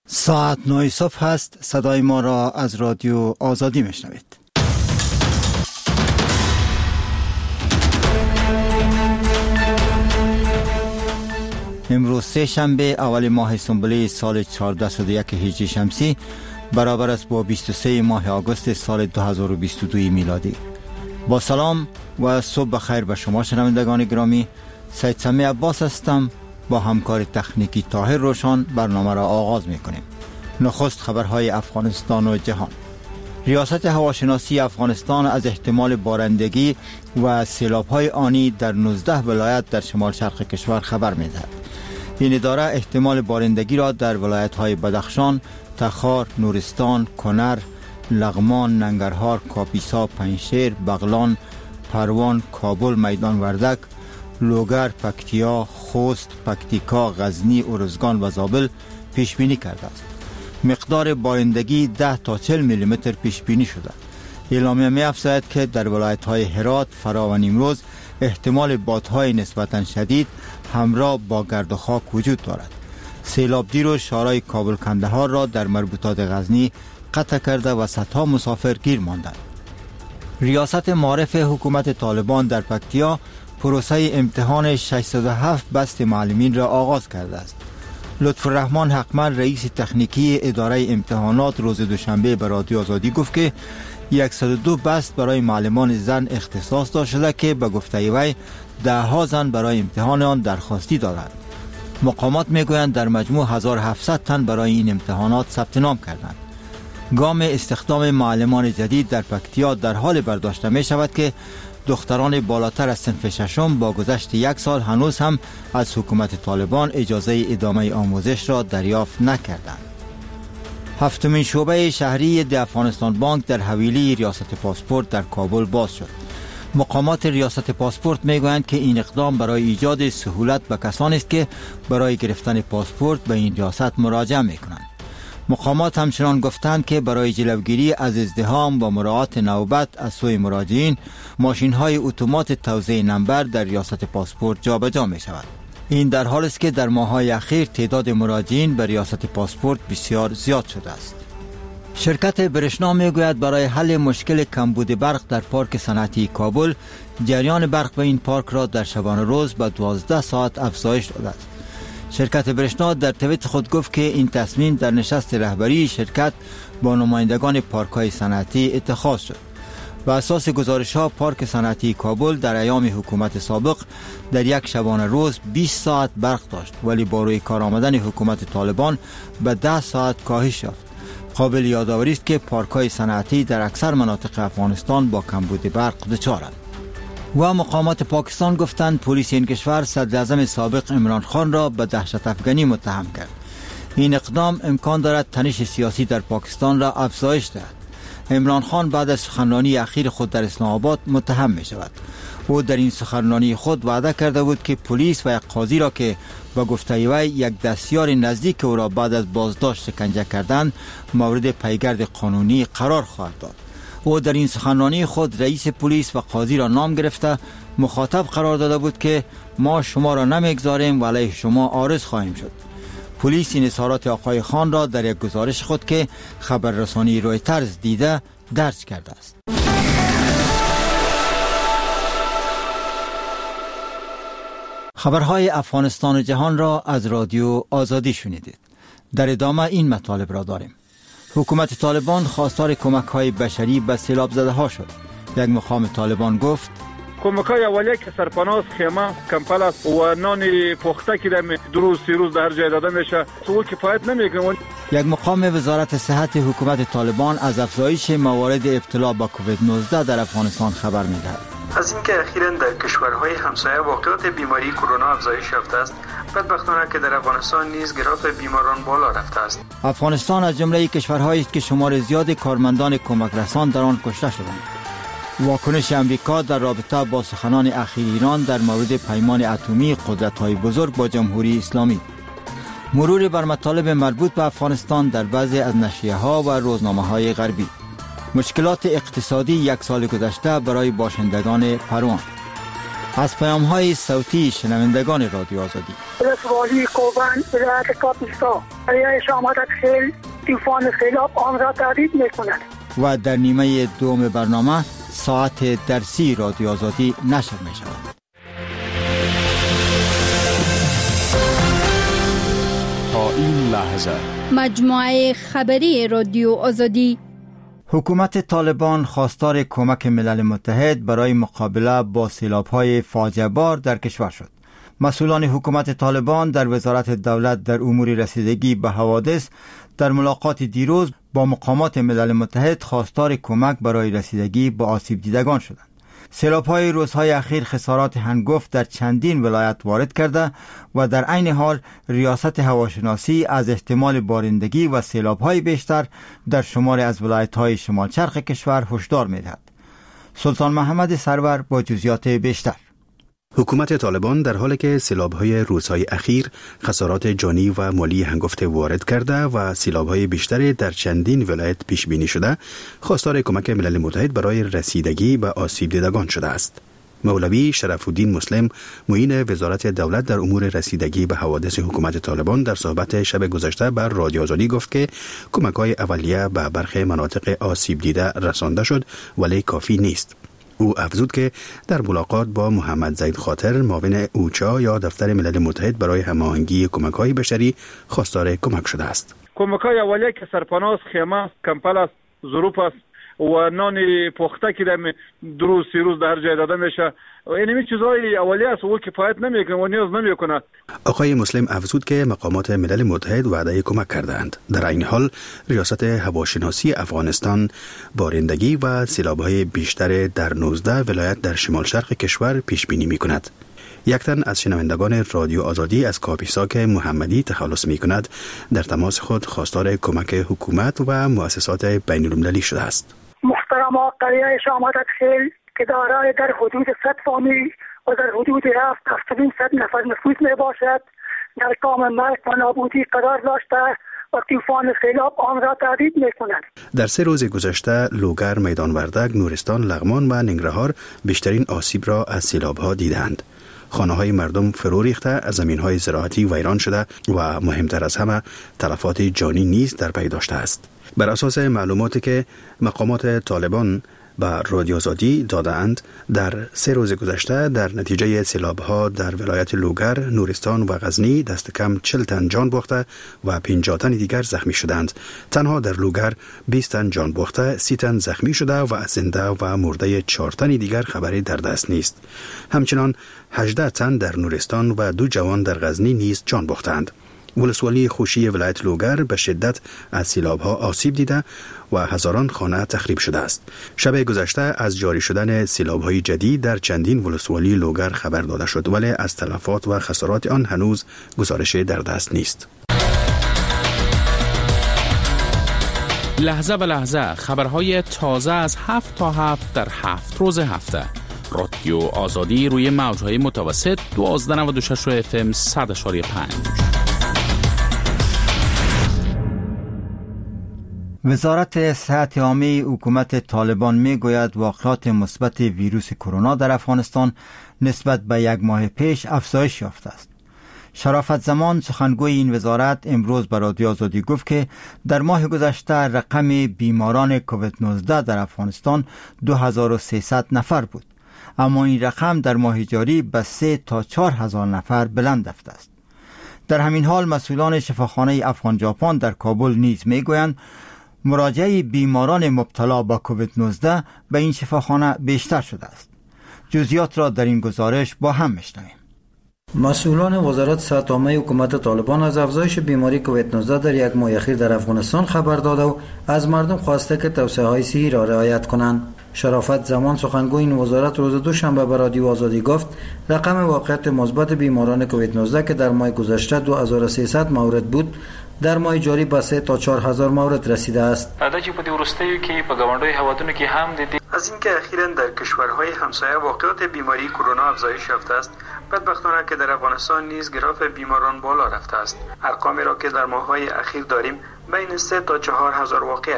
ساعت 9 صبح هست. صدای ما را از رادیو آزادی میشنوید. امروز سه شنبه اول ماه سنبله سال 1401 هجری شمسی برابر است با 23 ماه آگوست سال 2022 میلادی. با سلام و صبح بخیر به شما شنوندگان گرامی. سید سمی عباس هستم. با همکار تکنیکی طاهر روشن برنامه را آغاز میکنیم. نخست خبرهای افغانستان و جهان. ریاست هواشناسی افغانستان از احتمال بارندگی و سیلاب‌های آنی در 19 ولایت در شمال شرق کشور خبر می‌دهد. این اداره احتمال بارندگی را در ولایت‌های بدخشان، تخار، نورستان، کنر، لغمان، ننگرهار، کاپیسا، پنجشیر، بغلان، پروان، کابل، میدان وردک، لوگر، پکتیا، خوست، پکتیکا، غزنی، ارزگان و زابل پیش بینی کرده است. مقدار بارندگی 10 تا 40 میلیمتر پیش بینی شده. اعلامیه می افزاید که در ولایت‌های هرات، فرا و نیمروز احتمال بادهای نسبتاً شدید همراه با گرد و خاک وجود دارد. سیلاب دیروز شهرهای کابل کندهار را در مربوطات غزنی قطع کرده و صدها مسافر گیر ماندند. ریاست معارف حکومت طالبان در پکتیا پروسه امتحان 607 بست معلمین را آغاز کرده است. لطفالرحمن حقمل رئیس تکنیکی اداره امتحانات روز دوشنبه به رادیو آزادی گفت که 102 بست برای معلمان زن اختصاص داده شده که به گفته وی 10 زن برای امتحان آن درخواستی دارند. مقامات میگویند در مجموع 1700 تن برای این امتحانات ثبت نام کردند. گام استخدام معلمان جدید در پکتیا در حال برداشته می شود که دختران بالاتر از صنف ششم با گذشت 1 سال هنوز هم از حکومت طالبان اجازه ادامه آموزش را دریافت نکردند. هفتمین شعبه شهری د افغانستان بانک در حویلی ریاست پاسپورت در کابل باز شد. مقامات ریاست پاسپورت میگویند که این اقدام برای ایجاد سهولت به کسانی است که برای گرفتن پاسپورت به این ریاست مراجعه میکنند. مقامات همچنان گفتند که برای جلوگیری از ازدحام و مراعات نوبت از سوی مراجعین ماشین‌های اتومات توزیع نمبر در ریاست پاسپورت جابجا می شود. این در حالی است که در ماه‌های اخیر تعداد مراجعین به ریاست پاسپورت بسیار زیاد شده است. شرکت برشنا میگوید برای حل مشکل کمبود برق در پارک صنعتی کابل جریان برق به این پارک را در شبانه روز به 12 ساعت افزایش داده است. شرکت برشنا در توییت خود گفت که این تصمیم در نشست رهبری شرکت با نمایندگان پارک‌های صنعتی اتخاذ شد. بر اساس گزارش‌ها پارک صنعتی کابل در ایام حکومت سابق در یک شبانه روز 20 ساعت برق داشت، ولی با روی کار آمدن حکومت طالبان به 10 ساعت کاهش یافت. قابل یادآوری است که پارک‌های صنعتی در اکثر مناطق افغانستان با کمبود برق دچارند. و مقامات پاکستان گفتند پلیس این کشور صدراعظم سابق عمران خان را به دهشت افغانی متهم کرد. این اقدام امکان دارد تنش سیاسی در پاکستان را افزایش دهد. عمران خان بعد از سخنرانی اخیر خود در اسلام آباد متهم می شود. او در این سخنرانی خود وعده کرده بود که پلیس و یک قاضی را که با گفته وی یک دستیار نزدیک او را بعد از بازداشت شکنجه کردند مورد پیگرد قانونی قرار خواهد داد. او در این سخنرانی خود رئیس پلیس و قاضی را نام گرفته مخاطب قرار داده بود که ما شما را نمیگذاریم و علیه شما عارض خواهیم شد. پلیس این اظهارات آقای خان را در یک گزارش خود که خبررسانی رویترز دیده درج کرده است. خبرهای افغانستان و جهان را از رادیو آزادی شنیدید. در ادامه این مطالب را داریم. حکومت طالبان خواستار کمک‌های بشری به سیلاب زده ها شد. یک مقام طالبان گفت کمک‌های اولیه که سرپناه، خیمه، کمپل است و نان پخته که در 2 روز 3 روز در جای داده میشه تو کفایت نمیکنه. یک مقام وزارت صحت حکومت طالبان از افزایش موارد ابتلا به کووید 19 در افغانستان خبر می‌دهد. از اینکه اخیراً در کشورهای همسایه واقعات بیماری کرونا افزایش یافته است، بدبختانه که در افغانستان نیز گراف بیماران بالا رفته است. افغانستان از جمله کشورهایی است که شمار زیاد کارمندان کمک رسان در آن کشته شدند. واکنش امریکا در رابطه با سخنان اخیر ایران در مورد پیمان اتمی قدرت‌های بزرگ با جمهوری اسلامی. مرور بر مطالب مربوط به افغانستان در بعضی از نشریه‌ها و روزنامه‌های غربی. مشکلات اقتصادی 1 سال گذشته برای باشندگان پروان. از پیام‌های صوتی شنوندگان رادیو آزادی. ولسوالی کوبان ولایت کاپیستا دریای شامات خیل طوفان سیلاب آن را تهدید می‌کند. و در نیمه دوم برنامه ساعت درسی رادیو آزادی نشر می‌شود. تا این لحظه مجموعه خبری رادیو آزادی. حکومت طالبان خواستار کمک ملل متحد برای مقابله با سیلاب‌های فاجعه بار در کشور شد. مسئولان حکومت طالبان در وزارت دولت در امور رسیدگی به حوادث در ملاقات دیروز با مقامات ملل متحد خواستار کمک برای رسیدگی به آسیب دیدگان شدند. سیلاب‌های روزهای اخیر خسارات هنگفت در چندین ولایت وارد کرده و در عین حال ریاست هواشناسی از احتمال بارندگی و سیلاب‌های بیشتر در شماری از ولایت‌های شمال شرق کشور هشدار می‌دهد. سلطان محمد سرور با جزئیات بیشتر. حکومت طالبان در حالی که سیلاب‌های روزهای اخیر خسارات جانی و مالی هنگفته وارد کرده و سیلاب‌های بیشتری در چندین ولایت پیش بینی شده، خواستار کمک ملل متحد برای رسیدگی به آسیب دیدگان شده است. مولوی شرف الدین مسلم، معین وزارت دولت در امور رسیدگی به حوادث حکومت طالبان، در صحبت شب گذشته بر رادیو آزادی گفت که کمک‌های اولیه به برخی مناطق آسیب دیده رسانده شد ولی کافی نیست. او افزود که در ملاقات با محمد زید خاطر، معاون اوچا یا دفتر ملل متحد برای هماهنگی کمک‌های بشری، خواستار کمک شده است. کمک‌های اولیه که سرپناه، خیمه، کمپل است، ظروف است و نان پخته که در روز سی روز در جای داده میشه. این چیزهای اولیه است و کفایت نمیکنه و نیاز نمیکنه. آقای مسلم افزود که مقامات ملل متحد وعده کمک کردند. در این حال ریاست هواشناسی افغانستان بارندگی و سیلاب‌های بیشتر در 19 ولایت در شمال شرق کشور پیش بینی میکند. یک تن از شنوندگان رادیو آزادی از کاپیسا محمدی تخلص میکند در تماس خود خواستار کمک حکومت و مؤسسات بین المللی شده است. محترم قریه شامات خیل که دارای در حدود 100 فامیل و در حدود 7,700 نفر نفوس می باشد در کام مرگ و نابودی قرار داشته و طوفان سیلاب آن را تهدید می کند. در 3 روز گذشته لوگر، میدان وردک، نورستان، لغمان و ننگرهار بیشترین آسیب را از سیلاب ها دیدند. خانه‌های مردم فرو ریخته، زمین‌های زراعتی ویران شده و مهمتر از همه تلفات جانی نیز در پی داشته است. بر اساس معلوماتی که مقامات طالبان به رادیو آزادی داده‌اند، در 3 روز گذشته در نتیجه سیلاب‌ها در ولایت لوگر، نورستان و غزنی دست کم 40 تن جان باخته و 50 تن دیگر زخمی شدند. تنها در لوگر 20 تن جان باخته، 30 تن زخمی شده و از زنده و مرده 4 تن دیگر خبری در دست نیست. همچنان 18 تن در نورستان و 2 جوان در غزنی نیز جان باختند. ولسوالی خوشی ولایت لوگر به شدت از سیلاب‌ها آسیب دیده و هزاران خانه تخریب شده است. شب گذشته از جاری شدن سیلاب‌های جدید در چندین ولسوالی لوگر خبر داده شد ولی از تلفات و خسارات آن هنوز گزارش در دست نیست. لحظه به لحظه خبرهای تازه از 7 تا 7 در 7 روز هفته. رادیو آزادی روی موج‌های متوسط 1296 FM 100.5. وزارت صحت عامه حکومت طالبان میگوید واقعات مثبت ویروس کرونا در افغانستان نسبت به 1 ماه پیش افزایش یافته است. شرافت زمان سخنگوی این وزارت امروز به رادیو آزادی گفت که در ماه گذشته رقم بیماران کووید 19 در افغانستان 2300 نفر بود، اما این رقم در ماه جاری به 3 تا 4000 نفر بلند رفته است. در همین حال مسئولان شفاخانه افغان ژاپن در کابل نیز میگویند مراجعه بیماران مبتلا با کووید 19 به این شفاخانه بیشتر شده است. جزئیات را در این گزارش با هم میشنویم. مسئولان وزارت صحت عامه حکومت طالبان از افزایش بیماری کووید 19 در 1 ماه اخیر در افغانستان خبر داده و از مردم خواسته که توصیه‌های صحی را رعایت کنند. شرافت زمان سخنگوی این وزارت روز دوشنبه به رادیو آزادی گفت رقم واقعیت مثبت بیماران کووید 19 که در ماه گذشته 2300 مورد بود، در ماه جاری به 3 تا 4000 مورد رسیده است. عددی په دې وروستیو کې په ګاونډیو هیوادونو کې هم دیدی از اینکه اخیراً در کشورهای همسایه واقعات بیماری کرونا افزایش یافته است. بدبختانه که در افغانستان نیز گراف بیماران بالا رفته است. ارقامی را که در ماه‌های اخیر داریم بین 3 تا 4000 واقعه است.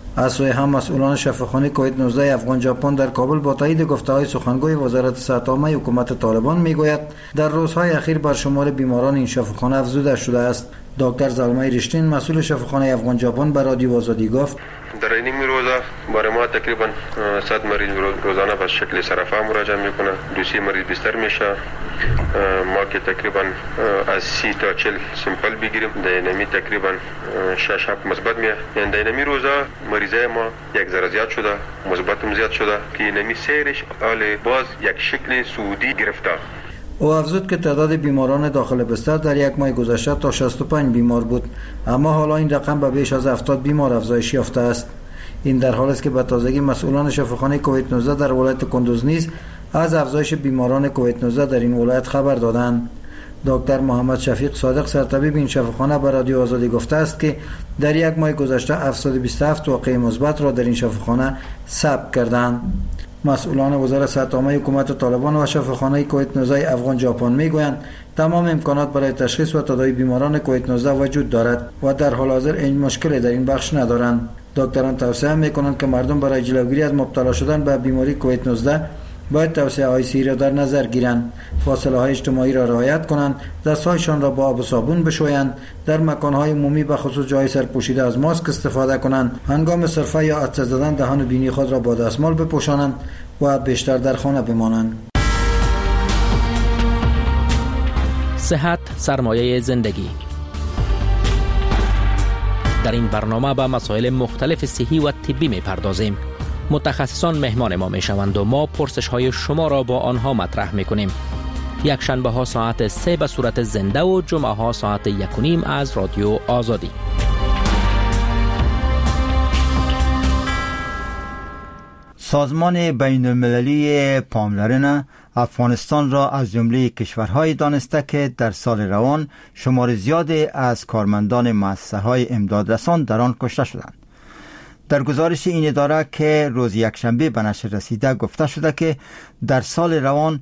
از سوی هم مسئولان شفاخانه کویت 19 افغان ژاپن در کابل با تایید گفته‌های سخنگوی وزارت صحت عامه حکومت طالبان میگوید در روزهای اخیر بر شمار بیماران این شفاخانه افزوده شده است. دکتر زلمه رشتین مسئول شفاخانه افغان ژاپن به رادیو آزادی گفت در این روزا برای ما تقریبا 100 مریض روزانه به شکل صرفه مراجعه میکنه. 200 مریض بیشتر میشه. ما که تقریبا از 30 تا 40 سمپل بگیریم دینامی تقریبا 6 7 مثبت میاد. یعنی دینامی روزا مریضای ما یک ذره زیاد شده، مثبتم زیاد شده که اینمی سیرش حال باز یک شکل سعودی گرفته. او افزود که تعداد بیماران داخل بستر در یک ماه گذشته تا 65 بیمار بود، اما حالا این رقم به بیش از 70 بیمار افزایش یافته است. این در حالی است که به تازگی مسئولان شفاخانه کویت 19 در ولایت کندوز نیز از افزایش بیماران کویت 19 در این ولایت خبر دادند. دکتر محمد شفیق صادق سرطبیب این شفاخانه به رادیو آزادی گفته است که در یک ماه گذشته 727 واقعه مثبت را در این شفاخانه ثبت کردند. مسئولان وزارت صحت عامه حکومت طالبان و شفاخانه کویت 19 افغان ژاپن میگویند تمام امکانات برای تشخیص و تداوی بیماران کویت 19 وجود دارد و در حال حاضر این مشکلی در این بخش ندارند. دکتران توصیه میکنند که مردم برای جلوگیری از مبتلا شدن به بیماری کویت 19 باید توصیه‌های صحی را در نظر گیرند، فاصله‌های اجتماعی را رعایت کنند، دست‌هایشان را با آب و صابون بشویند، در مکان‌های عمومی به خصوص جای سرپوشیده از ماسک استفاده کنند، هنگام سرفه یا عطسه زدن دهان و بینی خود را با دستمال بپوشانند و بیشتر در خانه بمانند. صحت سرمایه زندگی. در این برنامه به مسائل مختلف صحی و طبی می‌پردازیم. متخصصان مهمان ما میشوند و ما پرسش های شما را با آنها مطرح میکنیم. یک شنبه ها ساعت 3 به صورت زنده و جمعه ها ساعت 1:30 از رادیو آزادی. سازمان بین المللی پاملرنه افغانستان را از جمله کشورهای دانسته که در سال روان شمار زیادی از کارمندان مؤسسه‌های امدادرسان در آن کشته شدند. در گزارش این اداره که روز یکشنبه به نشر رسیده گفته شده که در سال روان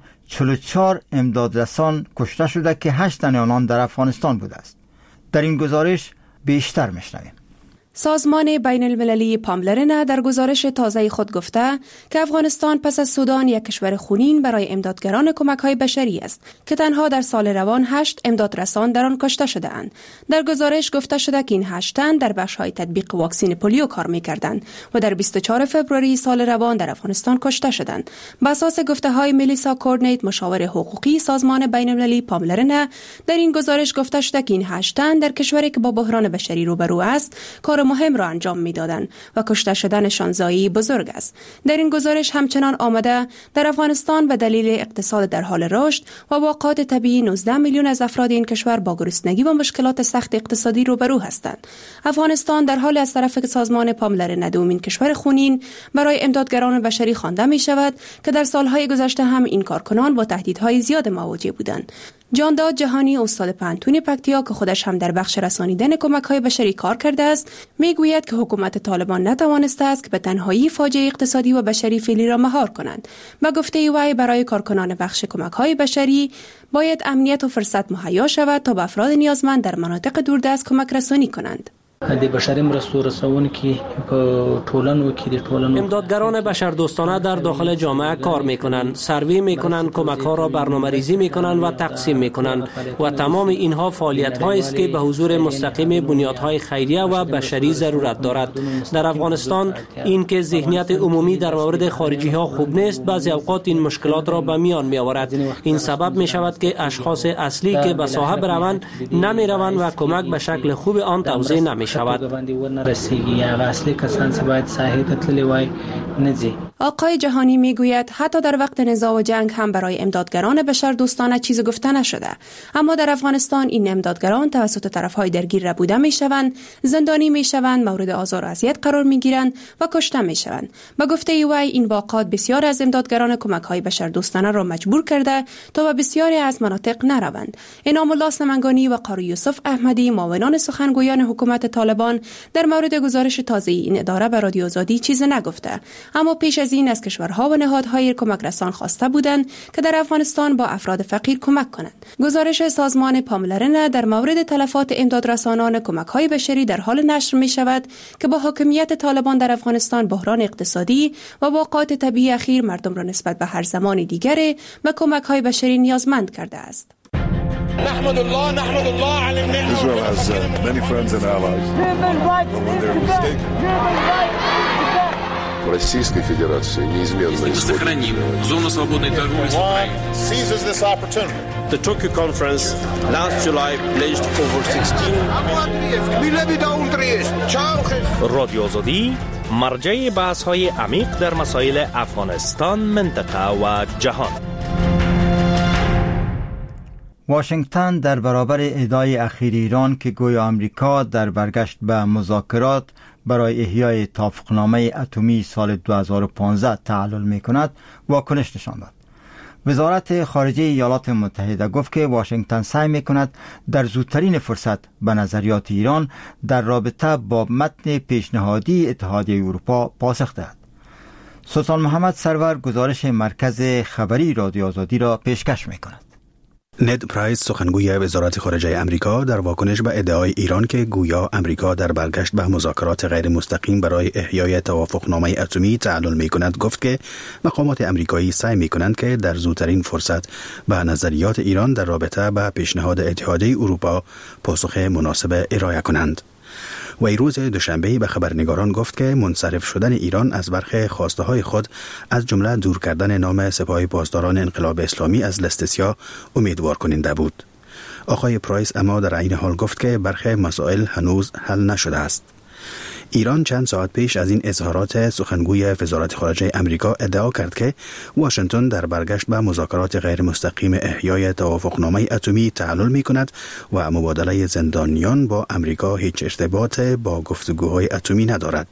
44 امدادرسان کشته شده که 8 تن آنان در افغانستان بوده است. در این گزارش بیشتر میشنویم. سازمان بین المللی پاملرنه در گزارش تازه خود گفته که افغانستان پس از سودان یک کشور خونین برای امدادگران کمک‌های بشری است که تنها در سال روان 8 امدادرسان در آن کشته شده اند. در گزارش گفته شده که این 8 تن در بخش‌های تطبیق واکسن پولیو کار می‌کردند و در 24 فوریه سال روان در افغانستان کشته شدند. بر اساس گفته‌های ملیسا کورنیت مشاور حقوقی سازمان بین المللی پاملرنه در این گزارش گفته شده که این 8 تن در کشوری که با بحران بشری روبرو است کار مهم را انجام می‌دادند و کشته شدنشان ضایعی بزرگ است. در این گزارش همچنان آمده در افغانستان به دلیل اقتصاد در حال رشد و واقعات طبیعی 19 میلیون از افراد این کشور با گرسنگی و مشکلات سخت اقتصادی روبرو هستند. افغانستان در حال از طرف سازمان پاملرنه دومین کشور خونین برای امدادگران بشری خوانده می شود که در سالهای گذشته هم این کارکنان با تهدیدهای زیاد مواجه بودند. جانداد جهانی استاد پانتون پکتیا که خودش هم در بخش رسانیدن کمک‌های بشری کار کرده است میگوید که حکومت طالبان نتوانسته است که به تنهایی فاجعه اقتصادی و بشری فعلی را مهار کنند. به گفته وی برای کارکنان بخش کمک‌های بشری باید امنیت و فرصت مهیا شود تا به افراد نیازمند در مناطق دوردست کمک رسانی کنند. د بشري مرستو رسونکي په ټولنو کې د ټولنو امدادگران بشردوستانه در داخل جامعه کار میکنند، سروی میکنند، کمک ها را برنامه‌ریزی میکنند و تقسیم میکنند و تمام اینها فعالیت هایی است که به حضور مستقیم بنیادهای خیریه و بشری ضرورت دارد. در افغانستان این که ذهنیت عمومی در مورد خارجی ها خوب نیست بعضی اوقات این مشکلات را به میان می آورد. این سبب می شود که اشخاص اصلی که به ساحه بروند نمی روند و کمک به شکل خوب آن توزیع نمی شود. آقای جهانی میگوید حتی در وقت نزاع و جنگ هم برای امدادگران بشردوستانه چیزی گفته نشده، اما در افغانستان این امدادگران توسط طرفهای درگیر ربوده میشوند، زندانی میشوند، مورد آزار و اذیت قرار میگیرند و کشته میشوند. به گفته وی این واقعات بسیار از امدادگران کمک‌های بشردوستانه را مجبور کرده تا به بسیاری از مناطق نروند. انعام الله سمنگانی و قاری یوسف احمدی معاونان سخنگویان حکومت طالبان در مورد گزارش تازه این اداره به رادیو آزادی چیزی نگفته، اما پیش از از این از کشورها و نهادهای کمک رسان خواسته بودند که در افغانستان با افراد فقیر کمک کنند. گزارش سازمان پاملرن در مورد تلفات امدادرسانان کمک‌های بشری در حال نشر می‌شود که با حاکمیت طالبان در افغانستان بحران اقتصادی و واقعات طبیعی اخیر مردم را نسبت به هر زمان دیگری به کمک‌های بشری نیازمند کرده است. نحمد الله على النعمة. Israel has many friends and allies. But when they're mistaken. Российской Федерации неизменно сохраним зону свободной торговли с Украиной. Seizes this opportunity. The Tokyo conference last July pledged over 16 رادیو آزادی مرجع بحث‌های عمیق در مسائل افغانستان، منطقه و جهان. واشنگتن در برابر ادعای اخیر ایران که گویا آمریکا در برگشت به مذاکرات برای احیای توافقنامه اتمی سال 2015 تعلل می‌کند واکنش نشان داد. وزارت خارجه ایالات متحده گفت که واشنگتن سعی می‌کند در زودترین فرصت به نظریات ایران در رابطه با متن پیشنهادی اتحادیه اروپا پاسخ دهد. سلطان محمد سرور گزارش مرکز خبری رادیو آزادی را پیشکش می‌کند. نید پرایس سخنگوی وزارت خارجه امریکا در واکنش به ادعای ایران که گویا امریکا در برگشت به مذاکرات غیر مستقیم برای احیای توافقنامه اتمی تعلل می‌کند گفت که مقامات امریکایی سعی می‌کنند که در زودترین فرصت به نظریات ایران در رابطه با پیشنهاد اتحادیه اروپا پاسخ مناسب ارائه کنند. وی روز دوشنبه به خبرنگاران گفت که منصرف شدن ایران از برخی خواسته‌های خود از جمله دور کردن نام سپاه پاسداران انقلاب اسلامی از لیست سیاه امیدوار کننده بود. آقای پرایس اما در عین حال گفت که برخی مسائل هنوز حل نشده است. ایران چند ساعت پیش از این اظهارات سخنگوی وزارت خارجه امریکا ادعا کرد که واشنگتن در برگشت به مذاکرات غیر مستقیم احیای توافقنامه اتمی تعلل می‌کند و مبادله زندانیان با امریکا هیچ ارتباط با گفتگوهای اتمی ندارد.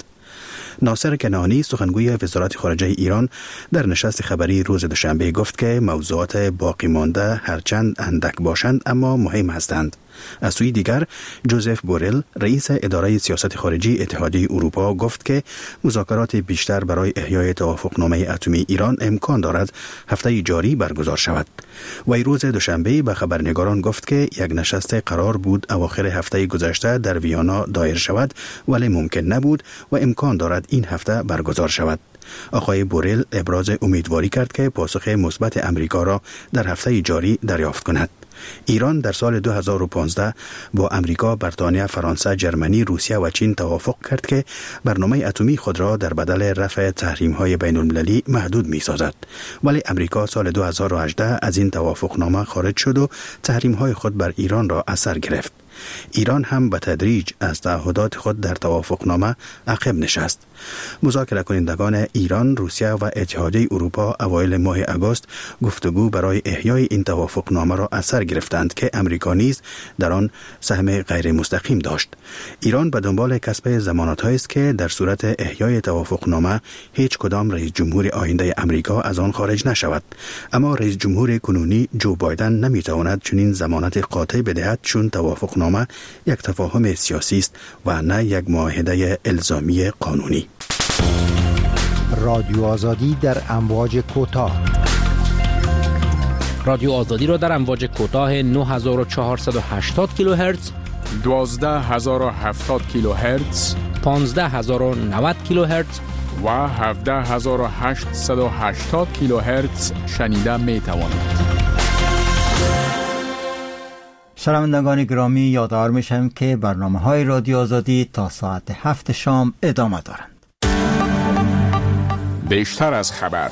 ناصر کنعانی سخنگوی وزارت خارجه ایران در نشست خبری روز دوشنبه گفت که موضوعات باقی مانده هرچند اندک باشند اما مهم هستند. از سوی دیگر جوزف بورل رئیس اداره سیاست خارجی اتحادیه اروپا گفت که مذاکرات بیشتر برای احیای توافقنامه اتمی ایران امکان دارد هفته جاری برگزار شود. وی روز دوشنبه به خبرنگاران گفت که یک نشست قرار بود اواخر هفته گذشته در ویانا دایر شود ولی ممکن نبود و امکان دارد این هفته برگزار شود. آقای بورل ابراز امیدواری کرد که پاسخ مثبت امریکا را در هفته جاری دریافت کند. ایران در سال 2015 با امریکا، بریتانیا، فرانسه، جرمنی، روسیه و چین توافق کرد که برنامه اتمی خود را در بدل رفع تحریم‌های بین‌المللی محدود می‌سازد. ولی امریکا سال 2018 از این توافقنامه خارج شد و تحریم‌های خود بر ایران را اثر گرفت. ایران هم به تدریج از تعهدات خود در توافقنامه عقب نشست. مذاکره کنندگان ایران، روسیه و اتحادیه اروپا اوایل ماه آگوست گفتگو برای احیای این توافقنامه را اثر گرفتند که امریکا نیز در آن سهم غیر مستقیم داشت. ایران به دنبال کسب ضمانت‌هایی است که در صورت احیای توافقنامه هیچ کدام رئیس جمهور آینده امریکا از آن خارج نشود. اما رئیس جمهور کنونی جو بایدن نمیتواند چنین ضمانت قاطع بدهد چون توافقنامه یک تفاهم سیاسی است و نه یک معاهده الزامی قانونی. رادیو آزادی در امواج کوتاه. رادیو آزادی را در امواج کوتاه 9480 کیلوهرتز، 12070 کیلوهرتز، 15090 کیلوهرتز و 17880 کیلوهرتز شنیده می توانید. شنوندگان گرامی، یادآور میشم که برنامه‌های رادیو آزادی تا ساعت 7 شام ادامه دارند. بیشتر از خبر.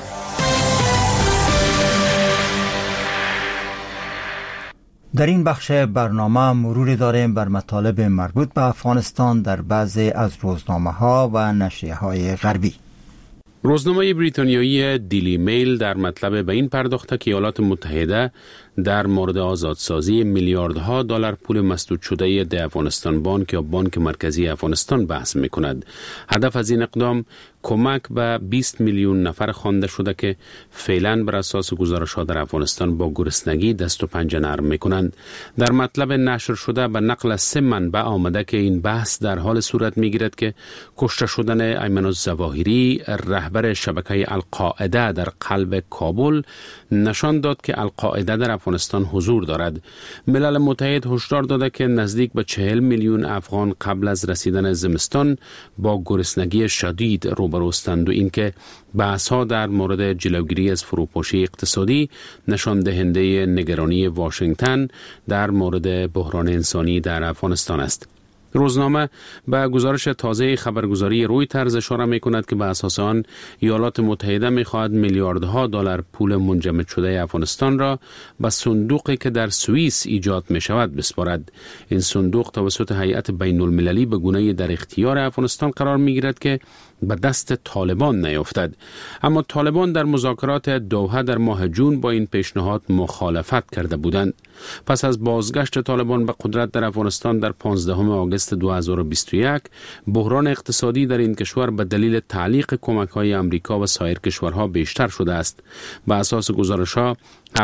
در این بخش برنامه مرور داریم بر مطالب مربوط به افغانستان در بعضی از روزنامه‌ها و نشریه‌های غربی. روزنامه بریتانیایی دیلی میل در مطلب به این پرداخته که ایالات متحده در مورد آزادسازی میلیاردها دلار پول مسدود شده د افغانستان بانک یا بانک مرکزی افغانستان بحث می‌کند. هدف از این اقدام کمک به 20 میلیون نفر خوانده شده که فعلا بر اساس گزارش‌ها در افغانستان با گرسنگی دست و پنجه نرم می‌کنند. در مطلب نشر شده به نقل از 3 منبع آمده که این بحث در حال صورت می‌گیرد که کشته شدن ایمن الظواهری رهبر شبکه القاعده در قلب کابل نشان داد که القاعده در افغانستان حضور دارد. ملل متحد هشدار داده که نزدیک به 40 میلیون افغان قبل از رسیدن زمستان با گرسنگی شدید روبرو هستند و اینکه بحث‌ها در مورد جلوگیری از فروپاشی اقتصادی نشان دهنده نگرانی واشنگتن در مورد بحران انسانی در افغانستان است. روزنامه به گزارش تازه خبرگزاری رویترز اشاره می‌کند که به اساس آن ایالات متحده می‌خواهد میلیاردها دلار پول منجمد شده افغانستان را به صندوقی که در سوئیس ایجاد می‌شود بسپارد. این صندوق توسط هیئت بین‌المللی به گونه‌ای در اختیار افغانستان قرار می‌گیرد که به دست طالبان نیفتد. اما طالبان در مذاکرات دوحه در ماه جون با این پیشنهاد مخالفت کرده بودند. پس از بازگشت طالبان به قدرت در افغانستان در 15 آگوست 2021 بحران اقتصادی در این کشور به دلیل تعلیق کمک‌های آمریکا و سایر کشورها بیشتر شده است. به اساس گزارش‌ها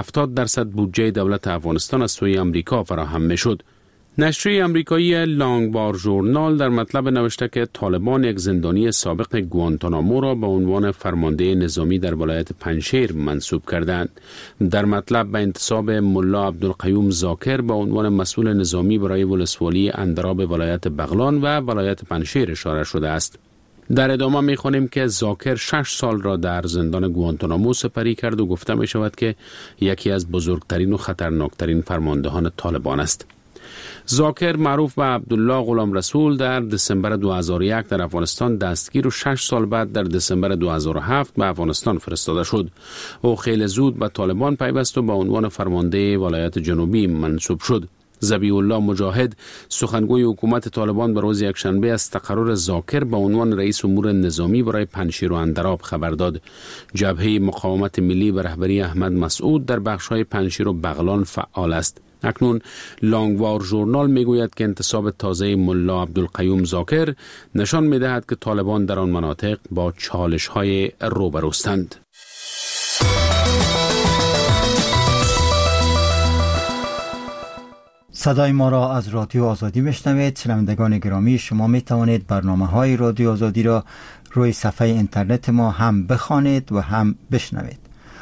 70% بودجه دولت افغانستان از سوی آمریکا فراهم می‌شد. نشریه آمریکایی لانگبار ژورنال در مطلب نوشته که طالبان یک زندانی سابق گوانتانامو را به عنوان فرمانده نظامی در ولایت پنجشیر منصوب کردند. در مطلب به انتصاب ملا عبدالقیوم زاکر به عنوان مسئول نظامی برای ولسوالی اندراب ولایت بغلان و ولایت پنجشیر اشاره شده است. در ادامه می‌خوانیم که زاکر 6 سال را در زندان گوانتانامو سپری کرد و گفته می شود که یکی از بزرگترین و خطرناکترین فرماندهان طالبان است. زاکر معروف به عبدالله غلام رسول در دسامبر 2001 در افغانستان دستگیر و 6 سال بعد در دسامبر 2007 به افغانستان فرستاده شد. او خیلی زود به طالبان پیوست و به عنوان فرمانده ولایت جنوبی منصوب شد. ذبیح الله مجاهد سخنگوی حکومت طالبان به روز یکشنبه از تقرر زاکر به عنوان رئیس امور نظامی برای پنجشیر و اندراب خبر داد. جبهه مقاومت ملی به رهبری احمد مسعود در بخش‌های پنجشیر و بغلان فعال است. اکنون لانگوار ژورنال میگوید که انتصاب تازه ملا عبدالقیوم زاکر نشان میدهد که طالبان در آن مناطق با چالش‌های روبروستند. صدای ما را از رادیو آزادی میشنوید. شنوندگان گرامی، شما می توانید برنامه‌های رادیو آزادی را روی صفحه اینترنت ما هم بخوانید و هم بشنوید.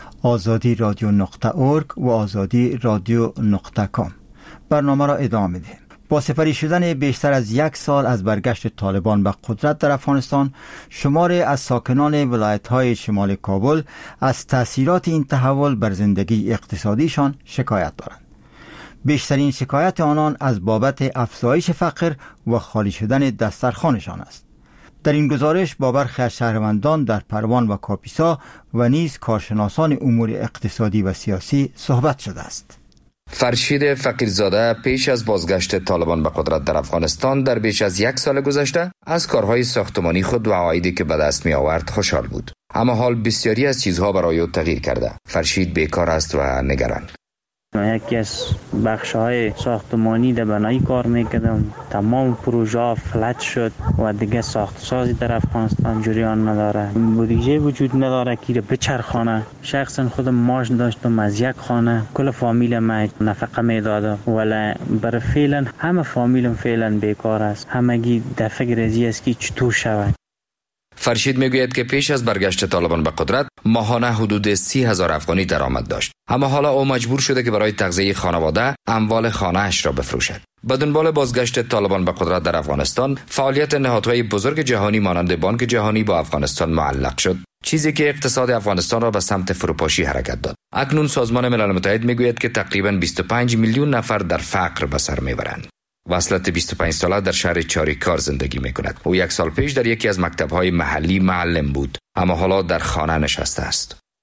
azadi.radio.org و azadi.radio.com. برنامه را ادامه میدیم. با سپری شدن بیشتر از 1 سال از برگشت طالبان به قدرت در افغانستان، شماری از ساکنان ولایت‌های شمال کابل از تأثیرات این تحول بر زندگی اقتصادیشان شکایت دارند. بیشترین شکایت آنان از بابت افزایش فقر و خالی شدن دسترخوانشان است. در این گزارش با برخی از شهروندان در پروان و کاپیسا و نیز کارشناسان امور اقتصادی و سیاسی صحبت شده است. فرشید فقیرزاده پیش از بازگشت طالبان به قدرت در افغانستان در بیش از 1 سال گذشته از کارهای ساختمانی خود و عوایدی که به دست می آورد خوشحال بود. اما حال بسیاری از چیزها برای او تغییر کرده. فرشید بیکار است و نگران. یکی از بخش‌های ساختمانی در بنایی کار میکردم. تمام پروژه ها فلج شد و دیگه ساخت سازی در افغانستان جریان نداره. بودجه وجود نداره که بچرخانه. شخصا خودم ماش داشتم از 1 خانه. کل فامیل ما نفقه میداده، ولی برای فعلا همه فامیلم فعلا بیکار است. همگی در فکر ازی است که چطور شود. فرشید میگوید که پیش از برگشت طالبان به قدرت ماهانه حدود 30,000 افغانی درآمد داشت، اما حالا او مجبور شده که برای تغذیه خانواده اموال خانه‌اش را بفروشد. با دنبال بازگشت طالبان به قدرت در افغانستان، فعالیت نهادهای بزرگ جهانی مانند بانک جهانی با افغانستان معلق شد، چیزی که اقتصاد افغانستان را به سمت فروپاشی حرکت داد. اکنون سازمان ملل متحد میگوید که تقریباً 25 میلیون نفر در فقر به سر میبرند. وصلت 25 ساله در شهر چاریکار زندگی میکند. او 1 سال پیش در یکی از مکتب‌های محلی معلم بود، اما حالا در خانه نشسته است.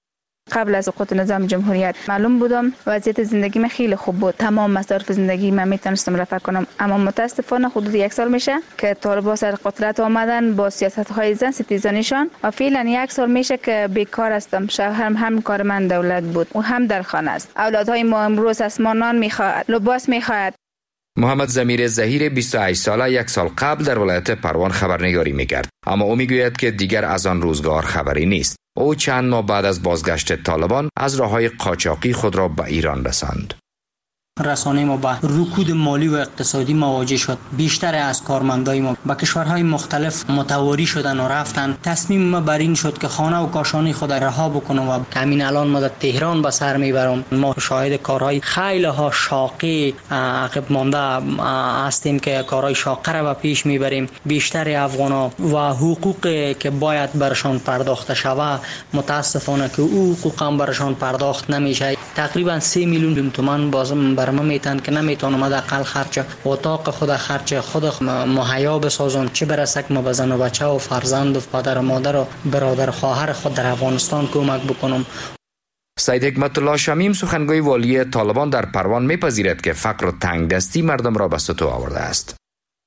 قبل از سقوط نظام جمهوریت معلوم بودم وضعیت زندگی من خیلی خوب بود، تمام مصارف زندگی من میتونستم رفع کنم، اما متاسفانه حدود 1 سال میشه که طالبان سر قدرت آمدن با سیاست‌های زن ستیزانیشان و فعلا 1 سال میشه که بیکار هستم. شوهرم هم کار من دولت بود و هم در خانه است. اولادهای ما امروز از ما نان میخواهد، لباس میخواهد. محمد ضمیر ظهیر 28 ساله 1 سال قبل در ولایت پروان خبرنگاری میکرد، اما او میگوید که دیگر از آن روزگار خبری نیست. او چند ماه بعد از بازگشت طالبان از راههای قاچاقی خود را به ایران رساند. رسانه ما با رکود مالی و اقتصادی مواجه شد. بیشتر از کارمندای ما به کشورهای مختلف متواری شدن و رفتن. تصمیم ما بر این شد که خانه و کاشانه خود رها بکنم و همین الان ما در تهران به سر میبرم. ما شاهد کارهای خیلی ها شاقی عقب مانده هستیم که کارهای شاقه را به پیش میبریم. بیشتر افغانا و حقوقی که باید برشان پرداخته شود متاسفانه که او حقوق هم برشان پرداخت نمیشه. تقریبا 3 میلیون تومان بازم برام میتن که نمیتونم حداقل خرج اتاق خود خرج خود مهیا بسازم، چه برسه که ما به زن و بچه و فرزند و پدر و مادر و برادر خواهر خود در افغانستان کمک بکنم. سید حکمت الله شمیم سخنگوی والی طالبان در پروان میپذیرد که فقر و تنگدستی مردم را به سطوح آورده است.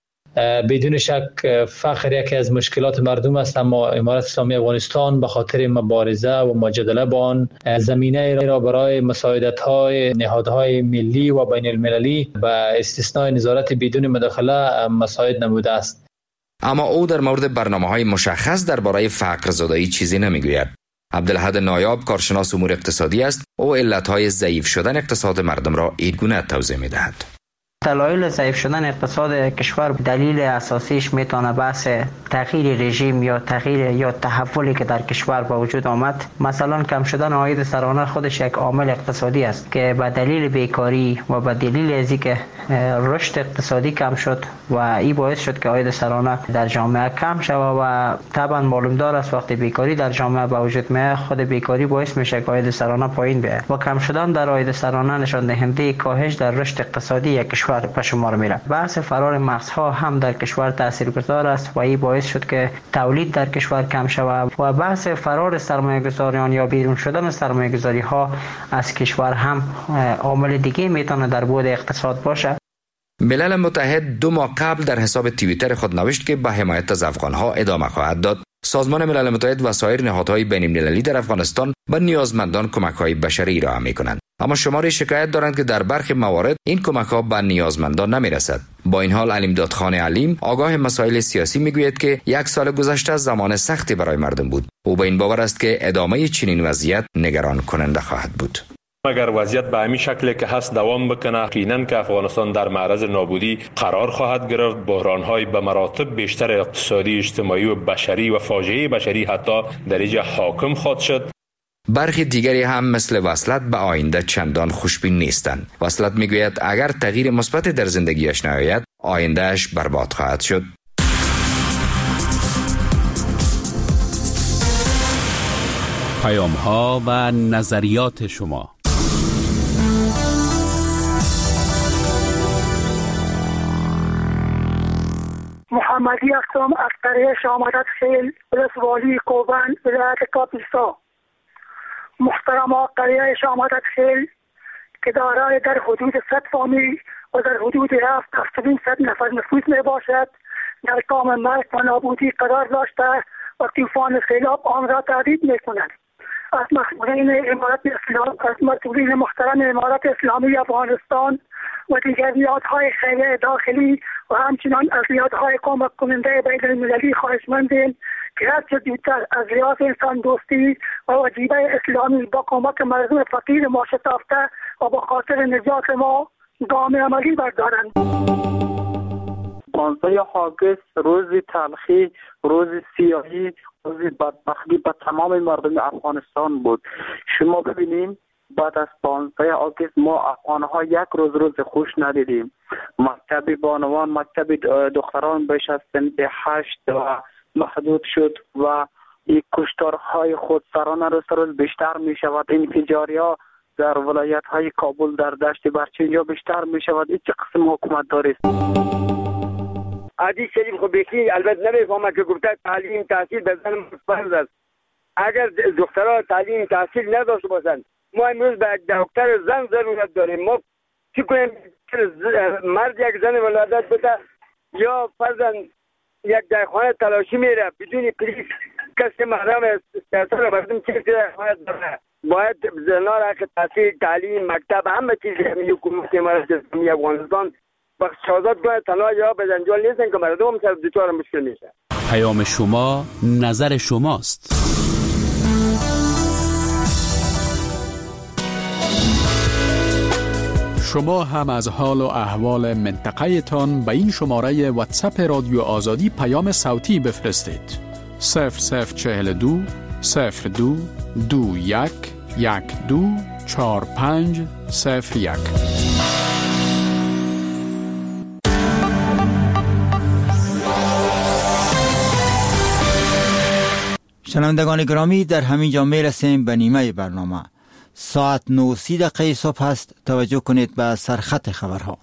بدون شک فقر یکی از مشکلات مردم است، اما امارت اسلامی افغانستان به خاطر مبارزه و مجادله با آن زمینه را برای مساعدت‌های نهادهای ملی و بین المللی به استثناء نظارت بدون مداخله مساعد نموده است. اما او در مورد برنامه‌های مشخص درباره فقر زدایی چیزی نمیگوید. عبدالحد نایاب کارشناس امور اقتصادی است. او علت‌های ضعیف شدن اقتصاد مردم را اینگونه توضیح می‌دهد. دلایل ضعیف شدن اقتصاد کشور دلیل اساسیش میتونه بحث تغییر رژیم یا تغییر یا تحولی که در کشور با وجود آمد. مثلا کم شدن عاید سرانه خودش یک عامل اقتصادی است که به دلیل بیکاری و به دلیل از اینکه رشد اقتصادی کم شد و این باعث شد که عاید سرانه در جامعه کم شود و طبعا معلوم دار است وقتی بیکاری در جامعه با وجود میاد خود بیکاری باعث میشه که عاید سرانه پایین بیاد و کم شدن در عاید سرانه نشان دهنده کاهش در رشد اقتصادی یک کشور به شمار میره. بحث فرار مرزها هم در کشور تاثیرگذار است و این باعث شد که تولید در کشور کم شود و بحث فرار سرمایه‌گذاریان یا بیرون شدن سرمایه‌گذاری‌ها از کشور هم عامل دیگه میتونه در بعد اقتصاد باشه. ملل متحد 2 ماه قبل در حساب توییتر خود نوشت که به حمایت از افغانها ادامه خواهد داد. سازمان ملل متحد و سایر نهادهای بین المللی در افغانستان به نیازمندان کمک‌های بشری ارائه می‌کنند. اما شماری شکایت دارند که در برخی موارد این کمک‌ها به نیازمندان نمی‌رسد. با این حال علیمداد خان علیم آگاه مسائل سیاسی میگوید که 1 سال گذشته زمان سختی برای مردم بود. او به این باور است که ادامه چنین وضعیت نگران کننده خواهد بود. اگر وضعیت به همین شکلی که هست دوام بکنه یقینا که افغانستان در معرض نابودی قرار خواهد گرفت. بحران‌های به مراتب بیشتر اقتصادی، اجتماعی و بشری و فاجعه بشری حتی در اینجا حاکم خواهد شد. برخی دیگری هم مثل وصلت به آینده چندان خوشبین نیستند. وصلت میگوید اگر تغییر مثبت در زندگیش نیاید آیندهش برباد خواهد شد. پیام‌ها و نظریات شما. محمدی هستم از قریه شامدت خیل ولسوالی کوبن ولایت کاپیسا. محترم قریه شامدت خیل که دارای در حدود 100 فامیل و در حدود 7-700 نفر نفوس می باشد در کام مرگ و نابودی قرار داشته و طوفان سیلاب آن را تهدید می کند. از مسئولین امارت اسلام، از مسئولین محترم امارت اسلامی افغانستان و دیگر نهادهای خیریه داخلی و همچنان از نهادهای کمک کننده بین المللی خواهشمندیم که هرچه زودتر از لحاظ انسان دوستی و وجیبه اسلامی با کمک مردم فقیر ما شتافته و با خاطر نجات ما گام عملی بردارند. 15 آگوست روز تلخی، روز سیاهی، روز بدبختی به تمام مردم افغانستان بود. شما ببینیم بعد از 15 آگوست ما افغان‌ها یک روز خوش ندیدیم. مکتب بانوان، مکتب دختران بیش از سن 8 و محدود شد و این کشتارهای خودسرانه روز بیشتر می شود. انفجارها در ولایت های کابل، در دشت برچنجا بیشتر می شود. این چه قسم حکومت داری است؟ عادی شریف خو بیخی البته نمیفهمه که گفته تعلیم تحصیل به زن فرض است. اگر دخترها تعلیم تحصیل نداشته باشند، ما امروز به دکتر زن ضرورت داریم. ما چی کنیم؟ مرد یک زن ولادت بده یا فرضاً یک در خانه تلاشی میره بدون پلیس، کسی محرم سیاست را مردم چیزی در خانه داره. باید زنان را که تحصیل، تعلیم، مکتب، همه چیز حکومت امارات اسلامی افغانستان بخش آزاد کنه. تنها یا به زنجان نیستن که مردم هم سر دچار مشکل میشه. پیام شما، نظر شماست. شما هم از حال و احوال منطقه تان به این شماره واتساپ رادیو آزادی پیام صوتی بفرستید. 0042 02 21 12 45 01. شنوندگان گرامی، در همین جا میرسیم به نیمه برنامه. ساعت 9:30 صبح است. توجه کنید به سرخط خبرها.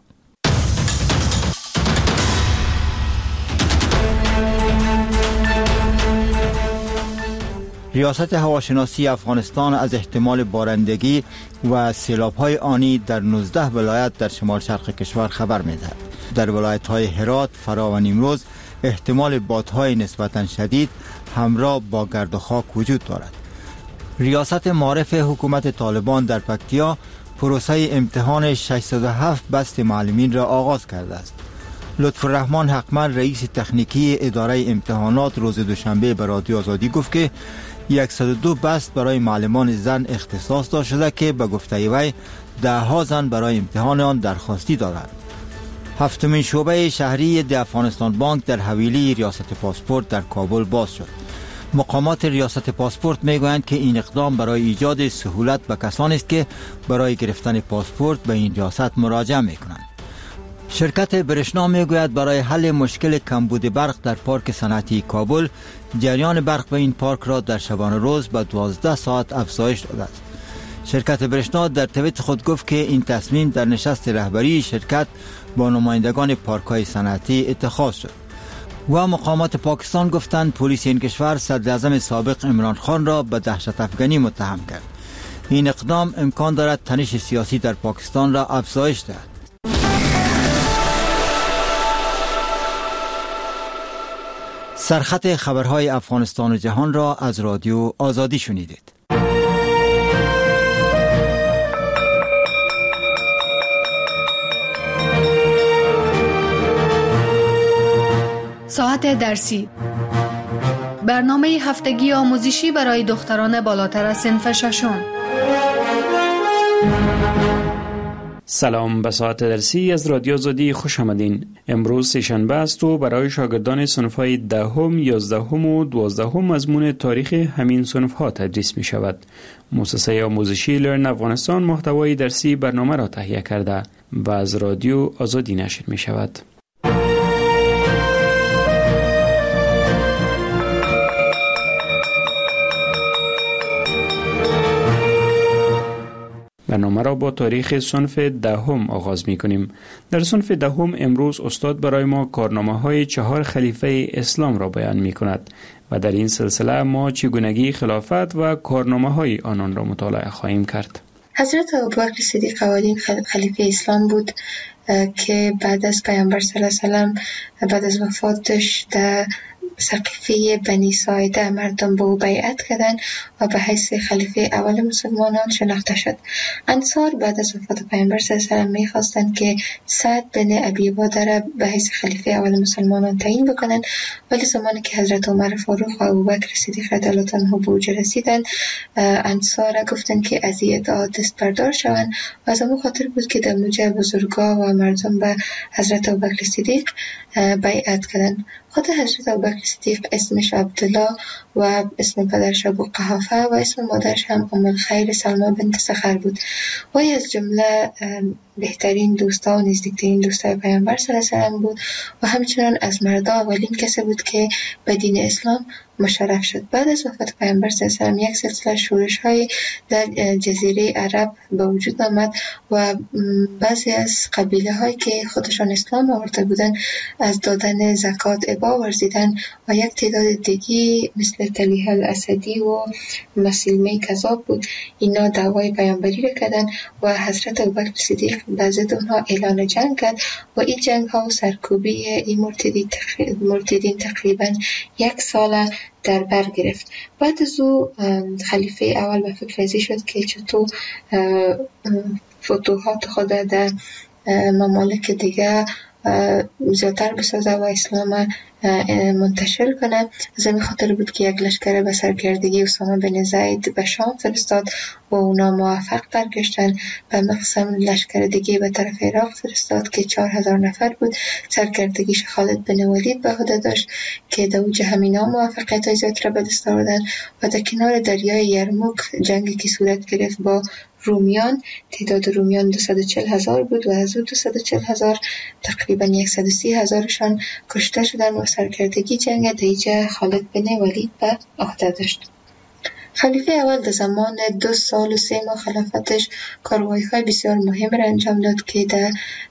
ریاست هواشناسی افغانستان از احتمال بارندگی و سیلاب‌های آنی در 19 ولایت در شمال شرق کشور خبر می‌دهد. در ولایت‌های هرات، فرا و نیمروز احتمال بادهای نسبتاً شدید همراه با گرد و خاک وجود دارد. ریاست معرف حکومت طالبان در پکتیا پروسه امتحان 607 بست معلمین را آغاز کرده است. لطفالرحمن حقمل رئیس تکنیکی اداره امتحانات روز دوشنبه به رادیو آزادی گفت که 102 بست برای معلمان زن اختصاص داده شده که به گفته وی 10 زن برای امتحان آن درخواستی دارند. هفتمین شعبه شهری د افغانستان بانک در حویلی ریاست پاسپورت در کابل باز شد. مقامات ریاست پاسپورت میگویند که این اقدام برای ایجاد سهولت به کسانی است که برای گرفتن پاسپورت به این ریاست مراجعه میکنند. شرکت برشنا میگوید برای حل مشکل کمبود برق در پارک صنعتی کابل، جریان برق به این پارک را در شبانه روز به 12 ساعت افزایش داده است. شرکت برشنا در توییت خود گفت که این تصمیم در نشست رهبری شرکت با نمایندگان پارک‌های صنعتی اتخاذ شد. و مقامات پاکستان گفتند پلیس این کشور صدر اعظم سابق عمران خان را به دهشت افغانی متهم کرد. این اقدام امکان دارد تنش سیاسی در پاکستان را افزایش دهد. سرخط خبرهای افغانستان و جهان را از رادیو آزادی شنیدید. ساعت درسی، برنامه هفتگی آموزشی برای دختران بالاتر از صنف ششم. سلام، به ساعت درسی از رادیو آزادی خوش آمدین. امروز سه‌شنبه است و برای شاگردان صنف‌های 10ام، 11ام و 12ام مضمون تاریخ همین صنف‌ها تدریس می شود. مؤسسه آموزشی لرن افغانستان محتوای درسی برنامه را تهیه کرده و از رادیو آزادی نشر می شود. برنامه را با تاریخ صنف 10م آغاز می کنیم. در صنف 10م امروز استاد برای ما کارنامه‌های 4 خلیفه اسلام را بیان می کند و در این سلسله ما چگونگی خلافت و کارنامه‌های آنان را مطالعه خواهیم کرد. حضرت ابوبکر صدیق اولین خلیفه اسلام بود که بعد از پیامبر صلی الله علیه و سلم بعد از وفاتش در سقیفه بنی ساعده مردم به او بیعت کردند و به حیث خلیفه اول مسلمانان شناخته شد. انصار بعد از وفات پیامبر صلی الله علیه و سلم می‌خواستند که سعد بن ابی عباده را به حیث خلیفه اول مسلمانان تعیین بکنند، ولی زمانی که حضرت عمر فاروق و ابوبکر صدیق رضی الله عنه به اوج رسیدند، انصار گفتند که از این ادعا دست بردار شوند و از همون خاطر بود که در موجه بزرگا و مردم به حضرت ابوبکر صدیق بیعت کردند. خود حضرت ابوبکر صدیق اسمش عبدالله و اسم پدرش ابو قحافه و اسم مادرش هم ام الخیر سلمى بنت سخر بود. وی از جمله بهترین دوستا و نزدیکترین دوستای پیامبر صلی الله علیه و سلم بود و همچنان از مردا اولین کسی بود که به دین اسلام مشرف شد. بعد از وفات پیامبر صلی الله علیه و یک سلسله شورش‌های در جزیره عرب به وجود آمد و بعضی از قبیله‌هایی که خودشان اسلام آورده بودند از دادن زکات ابا ورزیدند و یک تعداد دیگه مثل طلیحه الاسدی و مسیلمه کذاب بود، اینا دعوای پیامبری را کردند و حضرت ابوبکر صدیق به ضد اونها اعلان جنگ کرد و این جنگ ها و سرکوبی این مرتدین تقریبا 1 سال در بر گرفت. بعد از او خلیفه اول به فکر ازی شد که چطور فتوحات خود در ممالک دیگه زیادتر بسازه و اسلام منتشر کنه. از این خاطر بود که یک لشکر به سرکردگی اسامه بن زید به شام فرستاد و اونا موفق برگشتن. به مقسم لشکر دیگه به طرف عراق فرستاد که 4000 نفر بود. سرکردگیش خالد بن ولید به عهده داشت که در اوج همینا موفقیت زیاد را به دست آوردن و در کنار دریای یرموک جنگی که صورت گرفت با رومیان، تعداد رومیان 240,000 بود و از او 240,000 تقریبا 130,000شان کشته شدن و سرکردگی جنگ دیجه خالد بن ولید به عهده داشت. خلیفه اول در زمان 2 سال و 3 ماه خلافتش کاروایی‌های بسیار مهم را انجام داد که در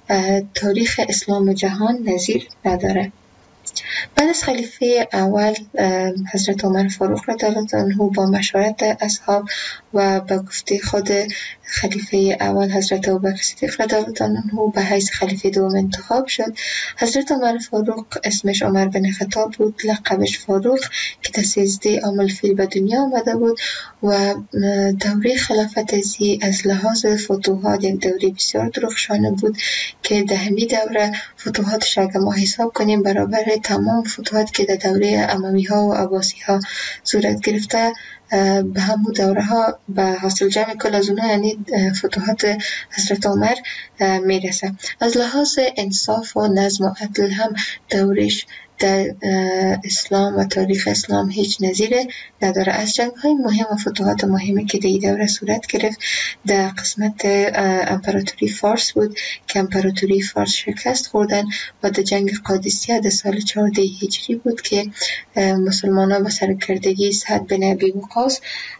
تاریخ اسلام و جهان نظیر نداره. بعد از خلیفه اول حضرت عمر فاروق رضی الله عنه با مشورت اصحاب و با گفته خود خلیفه اول حضرت ابوبکر صدیق رضی الله عنه به حیث خلیفه دوم انتخاب شد. حضرت عمر فاروق اسمش عمر بن خطاب بود، لقبش فاروق که در 13 عام الفیل به دنیا آمده بود و دوره خلافت از لحاظ فتوحات یک دوره بسیار درخشانه بود که در همین دوره فتوحاتش اگه ما حساب کنیم برابر تمام فتوحات که در دوره اموی ها و عباسی ها صورت گرفته به همون دوره ها به حاصل جمع کل از اونها یعنی فتوحات حضرت عمر میرسه. از لحاظ انصاف و نظم و عدل هم دورش در اسلام و تاریخ اسلام هیچ نظیره نداره. از جنگ های مهم و فتوحات مهمی که در دوره صورت گرفت در قسمت امپراتوری فارس بود که امپراتوری فارس شکست خوردن و در جنگ قادسیه در سال 14 هجری بود که مسلمان ها با سرکردگی سعد بن ابی وقاص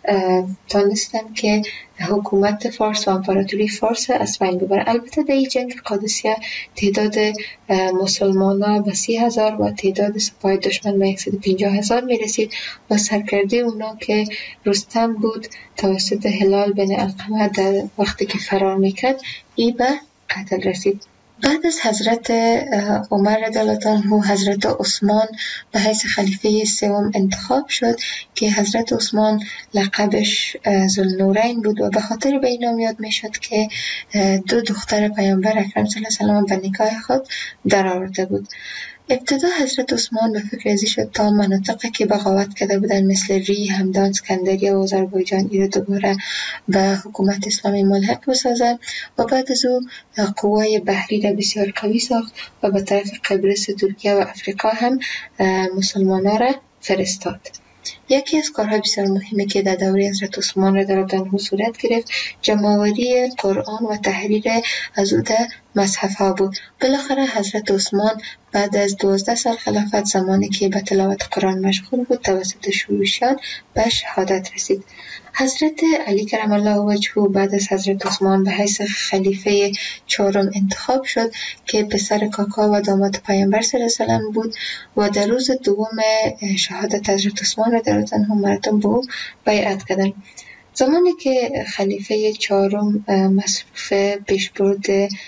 تانستن که حکومت فارس و امپراتوری فارس از بین ببره. البته در این جنگ قادسیه تعداد مسلمان ها به 30,000 و تعداد سپاه دشمن به 150,000 می رسید و سرکرده اونا که رستم بود توسط هلال بن علقمه در وقتی که فرار میکرد ای به قتل رسید. بعد از حضرت عمر رضی الله عنه حضرت عثمان به حیث خلیفه سوم انتخاب شد که حضرت عثمان لقبش ذوالنورین بود و به خاطر به این نام یاد می شد که 2 دختر پیامبر اکرم صلی الله علیه و به نکاح خود در آورده بود. ابتدا حضرت عثمان به فکر ازی شد تا مناطقی که بغاوت کرده بودن مثل ری، همدان، اسکندریه و آذربایجان ایره دوباره به حکومت اسلامی ملحق بسازد و بعد از او قوای بحری را بسیار قوی ساخت و به طرف قبرس، ترکیه و افریقا هم مسلمانان را فرستاد. یکی از کارهای بسیار مهمی که در دوره حضرت عثمان رضی الله عنه صورت گرفت جمع‌آوری قرآن و تحریر از او در مصحف ها بود. بالاخره حضرت عثمان بعد از 12 سال خلافت زمانی که به تلاوت قرآن مشغول بود توسط شورشیان به شهادت رسید. حضرت علی کرم الله وجهه بعد از حضرت عثمان به حیث خلیفه 4 انتخاب شد که پسر کاکا و داماد پیامبر صلی الله علیه و سلم بود و در روز دوم شهادت حضرت عثمان رضی الله عنه مردم به او بیعت کردند. زمانی که خلیفه 4 مصروف پیشبرد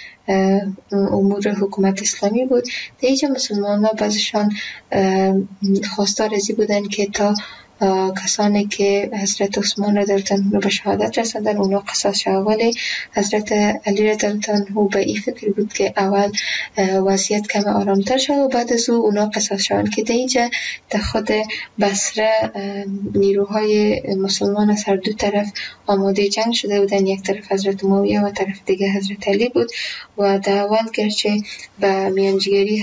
امور حکومت اسلامی بود در اینجا مسلمان ها بعضشان خواستار ازی بودن که تا کسانی که حضرت عثمان رضی الله عنه به شهادت رسیدن اونا قصاص شود، ولی حضرت علی رضی الله عنه به این فکر بود که اول وضعیت کم آرامتر شد و بعد از اونا قصاص شوند که در اینجا در خود بصره نیروهای مسلمان از هر 2 طرف آماده جنگ شده بودن. یک طرف حضرت معاویه و طرف دیگه حضرت علی بود و در اول گرچه به میانجیگری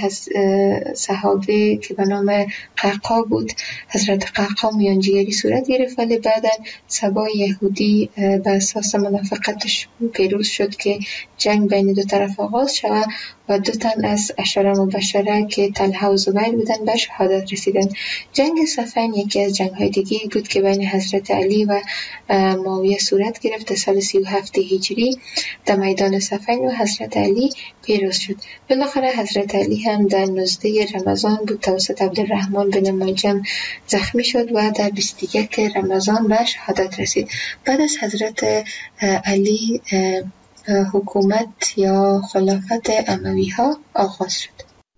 صحابه که به نام قعقاع بود حضرت قعقاع میانجیگری صورت گرفت، ولی بعدا سبا یهودی به اساس منافقتش پیروز شد که جنگ بین 2 طرف آغاز شد و 2 تن از عشره مبشره که طلحه و زبیر بودن به شهادت رسیدن. جنگ صفین یکی از جنگ‌های دیگه بود که بین حضرت علی و معاویه صورت گرفت سال 37 هجری در میدان صفین و حضرت علی پیروز شد. بالاخره حضرت علی هم در 19 رمضان بود توسط عبدالرحمن بن ملجم زخمی شد و در 21 رمضان به شهادت رسید. بعد از حضرت علی حکومت یا خلافت اموی ها آغاز شد.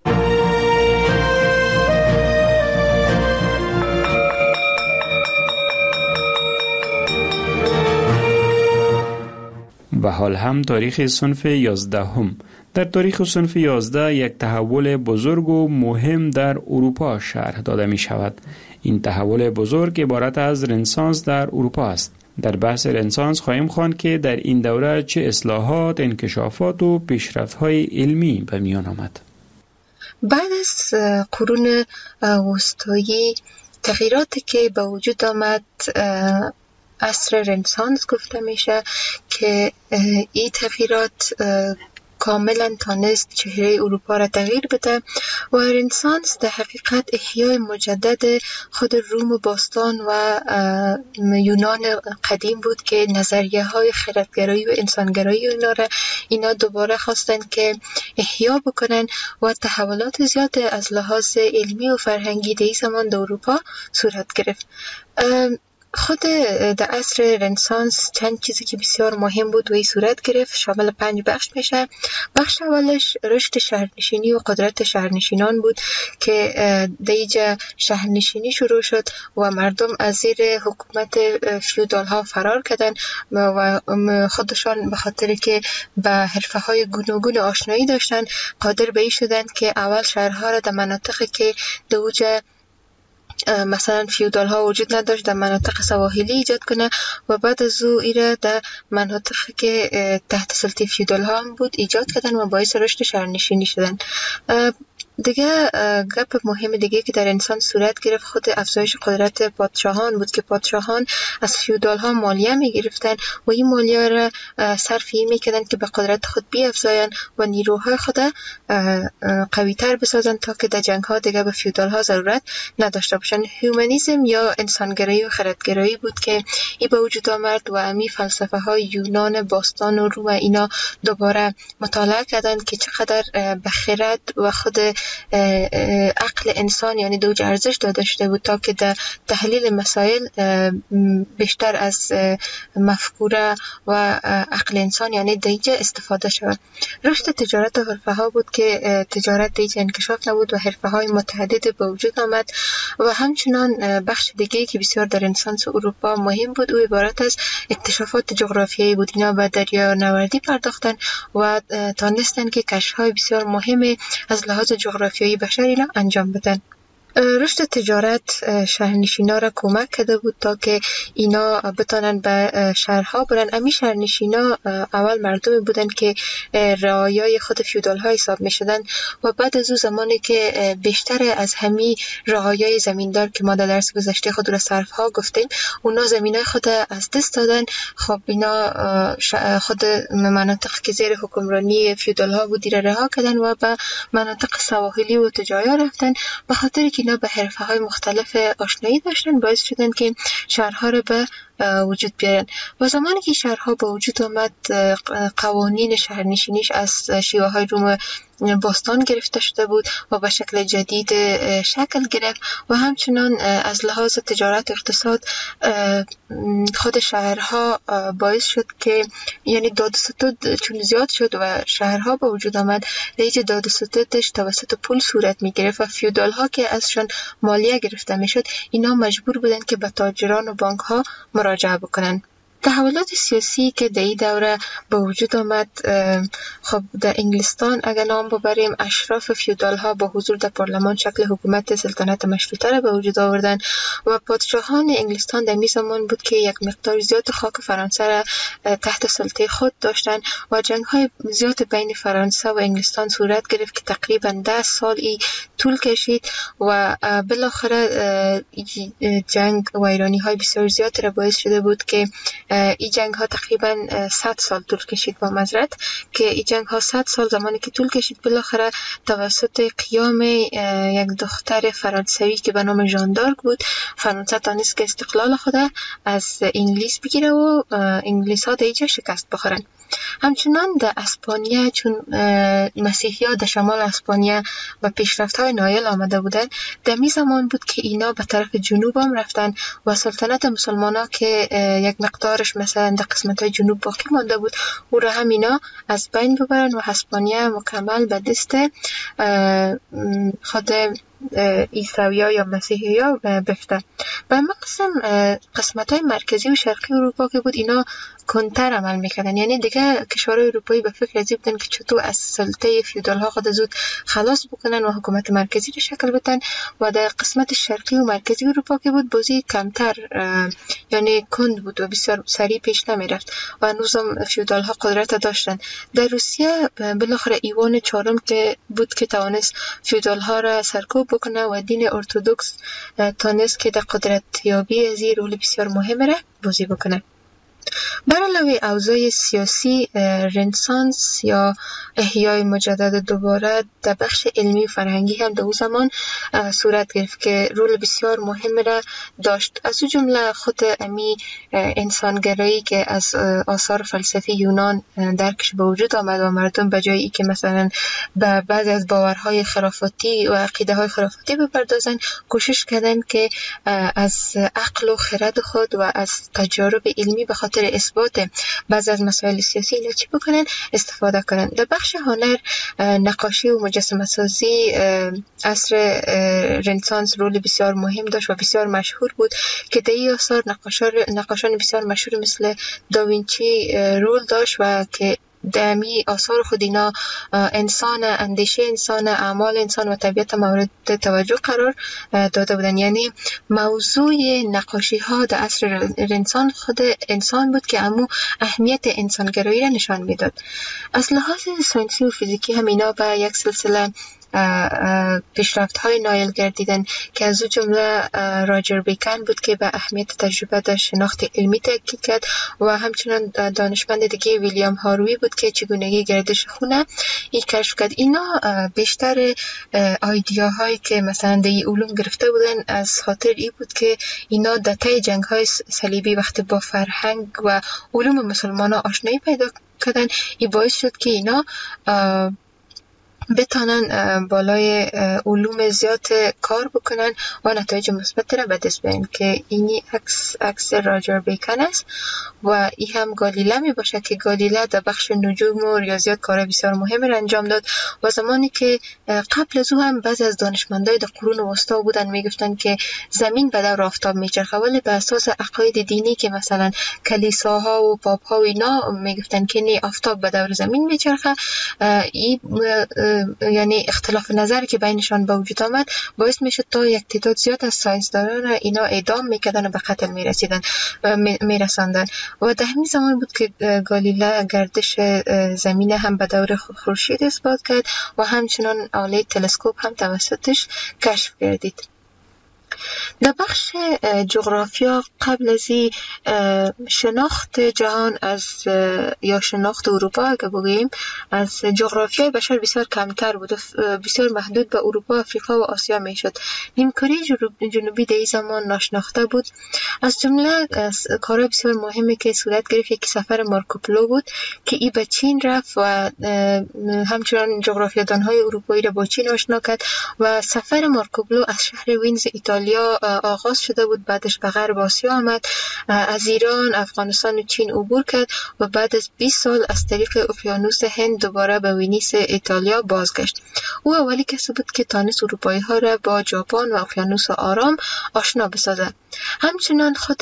و حال هم تاریخ صنف 11 در تاریخ صنف 11 یک تحول بزرگ و مهم در اروپا شرح داده می شود. این تحول بزرگ عبارت از رنسانس در اروپا است. در بحث رنسانس خواهیم خواند که در این دوره چه اصلاحات، انکشافات و پیشرفت‌های علمی به میان آمد. بعد از قرون وسطایی تغییراتی که به وجود آمد عصر رنسانس گفته میشه که این تغییرات کاملا تانست چهره اروپا را تغییر بده و رنسانس در حقیقت احیای مجدد خود روم و باستان و یونان قدیم بود که نظریه های خردگرایی و انسانگرایی اینا دوباره خواستن که احیا بکنن و تحولات زیاد از لحاظ علمی و فرهنگی در زمان در اروپا صورت گرفت. خود در عصر رنسانس چند چیزی که بسیار مهم بود و این صورت گرفت شامل 5 بخش میشه. بخش اولش رشد شهرنشینی و قدرت شهرنشینان بود که در اینجا شهرنشینی شروع شد و مردم از زیر حکومت فیودال ها فرار کردن و خودشان به خاطر که به حرفه های گوناگون آشنایی داشتن قادر به این شدن که اول شهرها را در مناطقی که در اوج مثلا فیودال ها وجود نداشت در مناطق سواحلی ایجاد کنه و بعد از او ایره در مناطقی که تحت سلطه فیودال ها هم بود ایجاد کردن و باعث رشد شهرنشینی شدن. دیگه گپ مهم دیگه که در انسان صورت گرفت خود افزایش قدرت پادشاهان بود که پادشاهان از فیودال ها مالیه می گرفتن و این مالیه را صرف این می کردن که به قدرت خود بیافزاین و نیروهای خود قوی تر بسازن تا که در جنگ ها دیگه به فیودال ها ضرورت نداشته باشن. هیومانیسم یا انسانگرایی و خردگرایی بود که این به وجود آمد و امی فلسفه های یونان باستان و روم اینا دوباره مطالعه کردن که چقدر به خرد و خود عقل انسان یعنی دوج ارزش داده شده بود تا که در تحلیل مسائل بیشتر از مفکوره و عقل انسان یعنی دیجه استفاده شود. رشد تجارت و حرفه ها بود که تجارت دیجه انکشاف نبود و حرفه های متعدد به وجود آمد و همچنان بخش دیگه که بسیار در رنسانس اروپا مهم بود و عبارت از اکتشافات جغرافیایی بود. اینا به دریانوردی پرداختن و تانستن که کشف‌های بسیار مهم از لحاظ جغرافیایی بشر اینا انجام بدن. رشد تجارت شهرنشینا را کمک کرده بود تا که اینا بتانن به شهرها برن. امی شهرنشینا اول مردمی بودن که رعایای خود فیودال ها حساب می شدن و بعد از اون زمانی که بیشتر از همی رعایای زمیندار که ما در درس گذشته خود را صرف ها گفتیم اونا زمینای خود از دست دادن. خب اینا خود مناطق که زیر حکمرانی فیودال ها بود را رها کردن و به مناطق سواحلی و تجایا رفتن. به خاطر که اینا به حرفه های مختلف آشنایی داشتن باعث شدن که شهرها رو به وجود بیارن و زمانی که شهرها به وجود آمد قوانین شهرنشینیش از شیوه های روم باستان گرفته شده بود و به شکل جدید شکل گرفت و همچنان از لحاظ تجارت و اقتصاد خود شهرها باعث شد که یعنی داد و ستد چون زیاد شد و شهرها به وجود آمد لیج داد و ستدش توسط پول صورت می گرفت و فیودال ها که ازشان مالیه گرفته می شد اینا مجبور بودن که به تاجران و بانک ها مراجعه بکنن. تحولات سیاسی که در این دوره به وجود آمد خب در انگلستان اگر نام ببریم اشراف فیودال ها با حضور در پارلمان شکل حکومت سلطنت مشروطه را به وجود آوردن و پادشاهان انگلستان در می زمان بود که یک مقدار زیاد خاک فرانسه را تحت سلطه خود داشتن و جنگ های زیاد بین فرانسه و انگلستان صورت گرفت که تقریبا 10 سال طول کشید و بالاخره جنگ و ایرانی های بسیار زیاد را باعث شده بود که این جنگ ها تقریبا 100 سال طول کشید با معذرت، که این جنگ ها 100 سال زمانی که طول کشید بالاخره توسط قیام یک دختر فرانسوی که به نام ژان دارک بود، فرانسه تانست که استقلال خود از انگلیس بگیره و انگلیس ها در اینجا شکست بخورن. همچنان در اسپانیا، چون مسیحی ها در شمال اسپانیا و پیشرفت های نایل آمده بودن، در می زمان بود که اینا به طرف جنوب هم رفتن و سلطنت مسلمان ها که یک مقدارش مثلا در قسمت های جنوب باقی مانده بود او را هم اینا از بین ببرن و اسپانیا مکمل به دست خود عیسویا یا مسیحی ها بفته. و مقسم قسمت های مرکزی و شرقی اروپا که بود اینا کنتر عمل میکردن، یعنی دیگه کشورهای اروپایی به فکر ازی بودن که چطور از سلطه فیودال ها خود زود خلاص بکنن و حکومت مرکزی رو شکل بدن. و در قسمت شرقی و مرکزی اروپا که بود بازی کمتر یعنی کند بود و بسیار سریع پیش نمیرفت و هنوزم فیودال ها قدرت داشتن. در روسیه بالاخره ایوان چهارم که بود که توانست فیودال ها را سرکوب بکنه و دین ارتدوکس تانست که در قدرت یابی از این رول بسیار مهم را بازی بکنه. بر علاوه اوضاع سیاسی، رنسانس یا احیای مجدد دوباره در بخش علمی و فرهنگی هم در اون زمان صورت گرفت که رول بسیار مهم را داشت. از او جمله خود امی انسانگرایی که از آثار فلسفی یونان درکش به وجود آمد و مردم به جای ای که مثلا به بعضی از باورهای خرافاتی و عقیده های خرافاتی بپردازن، کوشش کردن که از عقل و خرد خود و از تجارب علمی به خاطر اثبات بعض از مسائل سیاسی چی بکنن استفاده کنن. در بخش هنر، نقاشی و مجسمه سازی عصر رنسانس رول بسیار مهم داشت و بسیار مشهور بود که در این آثار نقاشان بسیار مشهور مثل داوینچی رول داشت و که دمی آثار خود اینا انسان، اندیشه انسان، اعمال انسان و طبیعت مورد توجه قرار داده بودن. یعنی موضوع نقاشی ها در عصر رنسانس خود انسان بود که امو اهمیت انسانگرایی را نشان میداد. از لحاظ ساینسی و فیزیکی هم اینا به یک سلسله پیشرفت های نایل گردیدن که از او جمله راجر بیکن بود که به اهمیت تجربه در شناخت علمی تاکید کرد و همچنان دانشمند دیگه ویلیام هاروی بود که چگونگی گردش خونه این کشف کرد. اینا بیشتر ایدیاهایی که مثلا در علوم گرفته بودن از خاطر ای بود که اینا در طی جنگ های صلیبی وقتی با فرهنگ و علوم مسلمان ها آشنایی پیدا کردن، این باعث شد که اینا بتانن بالای علوم زیاد کار بکنن و نتایج مثبت را به دست بیارن که اینی عکس راجر بیکن است. و این هم گالیله می باشه که گالیله در بخش نجوم و ریاضیات کار بسیار مهم را انجام داد و زمانی که قبل از او هم بعضی از دانشمندای در قرون وسطا بودن میگفتن که زمین به دور آفتاب میچرخه، ولی به اساس عقاید دینی که مثلا کلیساها و پاپ‌ها و اینا میگفتن که نه، آفتاب به دور زمین میچرخه. این یعنی اختلاف نظر که بینشان به وجود آمد باعث میشد تا یک تعداد زیاد از ساینسدانان اینا اعدام میکردن و به قتل میرساندن. و در همین زمان بود که گالیله گردش زمین هم به دور خورشید اثبات کرد و همچنان آله تلسکوپ هم توسطش کشف گردید. در بخش جغرافیا قبل از شناخت جهان از یا شناخت اروپا اگه بگوییم از جغرافیای بشر بسیار کمتر بود، بسیار محدود به اروپا، افریقا و آسیا میشد. نیمکره جنوبی در این زمان ناشناخته بود. از جمله کارهای بسیار مهمی که صورت گرفت یکی سفر مارکوپولو بود که ای به چین رفت و همچنان جغرافیادانهای اروپایی را با چین آشنا کرد و سفر مارکوپولو از شهر وینز ایتالیا آغاز شده بود، بعدش به غرب آسیا آمد، از ایران، افغانستان و چین عبور کرد و بعد از 20 سال از طریق اقیانوس هند دوباره به ونیس ایتالیا بازگشت. او اولی کسی بود که تانست اروپایی ها را با ژاپن و اقیانوس آرام آشنا بسازد. همچنان خود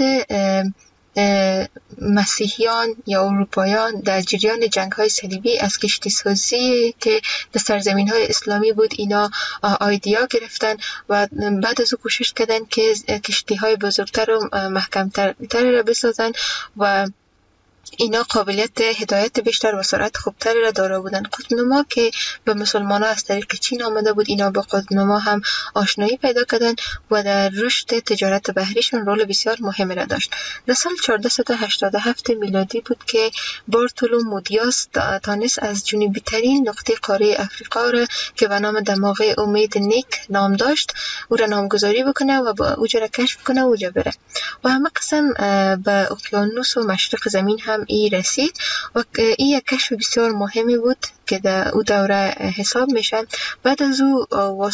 مسیحیان یا اروپایان در جریان جنگ‌های صلیبی از کشتی سازی که در سرزمین های اسلامی بود اینا ایدیا گرفتن و بعد از او کوشش کردن که کشتی های بزرگتر و محکمتر را بسازن و اینا قابلیت هدایت بیشتر و سرعت خوبتری را دارا بودند. قطب‌نما که به مسلمان‌ها از طریق چین آمده بود، اینا با قطب‌نما هم آشنایی پیدا کردند و در رشد تجارت بحریشون رول بسیار مهمی را داشت. در سال 1487 میلادی بود که بارتولومو دیاز تانست از جنوبی ترین نقطه قاره افریقا را که به نام دماغ امید نیک نام داشت او را نامگذاری بکنه و با اوجا را کشف کنه و اوجا بره و همه قسم به اقیانوس و مشرق زمین هم ای رسید و این یک کشف بسیار مهمی بود که در او دوره حساب میشه. بعد از او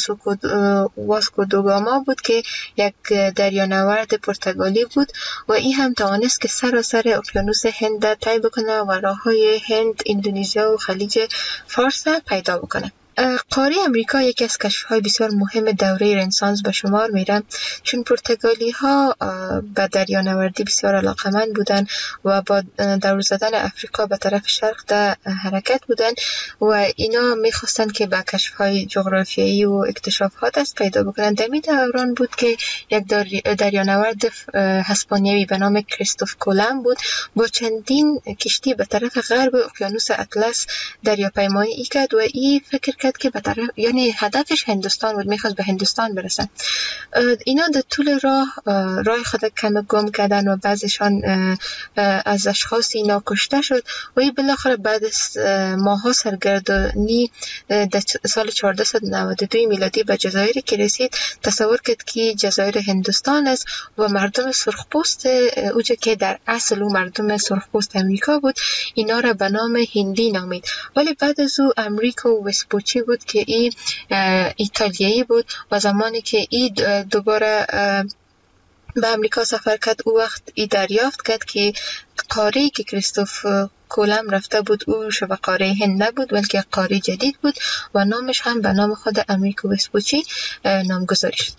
واسکو دوگاما بود که یک دریانورد پرتغالی بود و این هم توانست که سراسر اقیانوس هند طی بکنه و راههای هند، اندونزیا و خلیج فارس پیدا بکنه. قاره امریکا یکی از کشف‌های بسیار مهم دوره رنسانس به شمار میره، چون پرتغالی‌ها به دریانوردی بسیار علاقه‌مند بودند و با دور زدن افریقا به طرف شرق در حرکت بودند و اینا می‌خواستند که به کشف‌های جغرافیایی و اکتشافات دست پیدا بکنند. در این دوران بود که یک دریانورد اسپانیایی به نام کریستوف کولوم بود با چندین کشتی به طرف غرب اقیانوس اطلس دریاپیمایی کرد و این فکر کرد که به طرف، یعنی هدفش هندوستان بود، میخواست به هندوستان برسن. اینا در طول راه خود کم گم کردن و بعضیشان از اشخاص اینا کشته شد و این بالاخره بعد از ماها سرگردانی در سال 1492 میلادی به جزایری که رسید تصور کرد که جزایر هندوستان است و مردم سرخپوست اوجا که در اصل او مردم سرخپوست امریکا بود اینا را به نام هندی نامید. ولی بعد از او امریکو وسپوچی بود که این ایتالیایی بود و زمانی که این دوباره به امریکا سفر کرد او وقت ای دریافت کرد که قاره‌ای که کریستوف کولوم رفته بود او شبه قاره هند نبود بلکه قاره جدید بود و نامش هم به نام خود امریکو وسپوچی نامگذاری شد.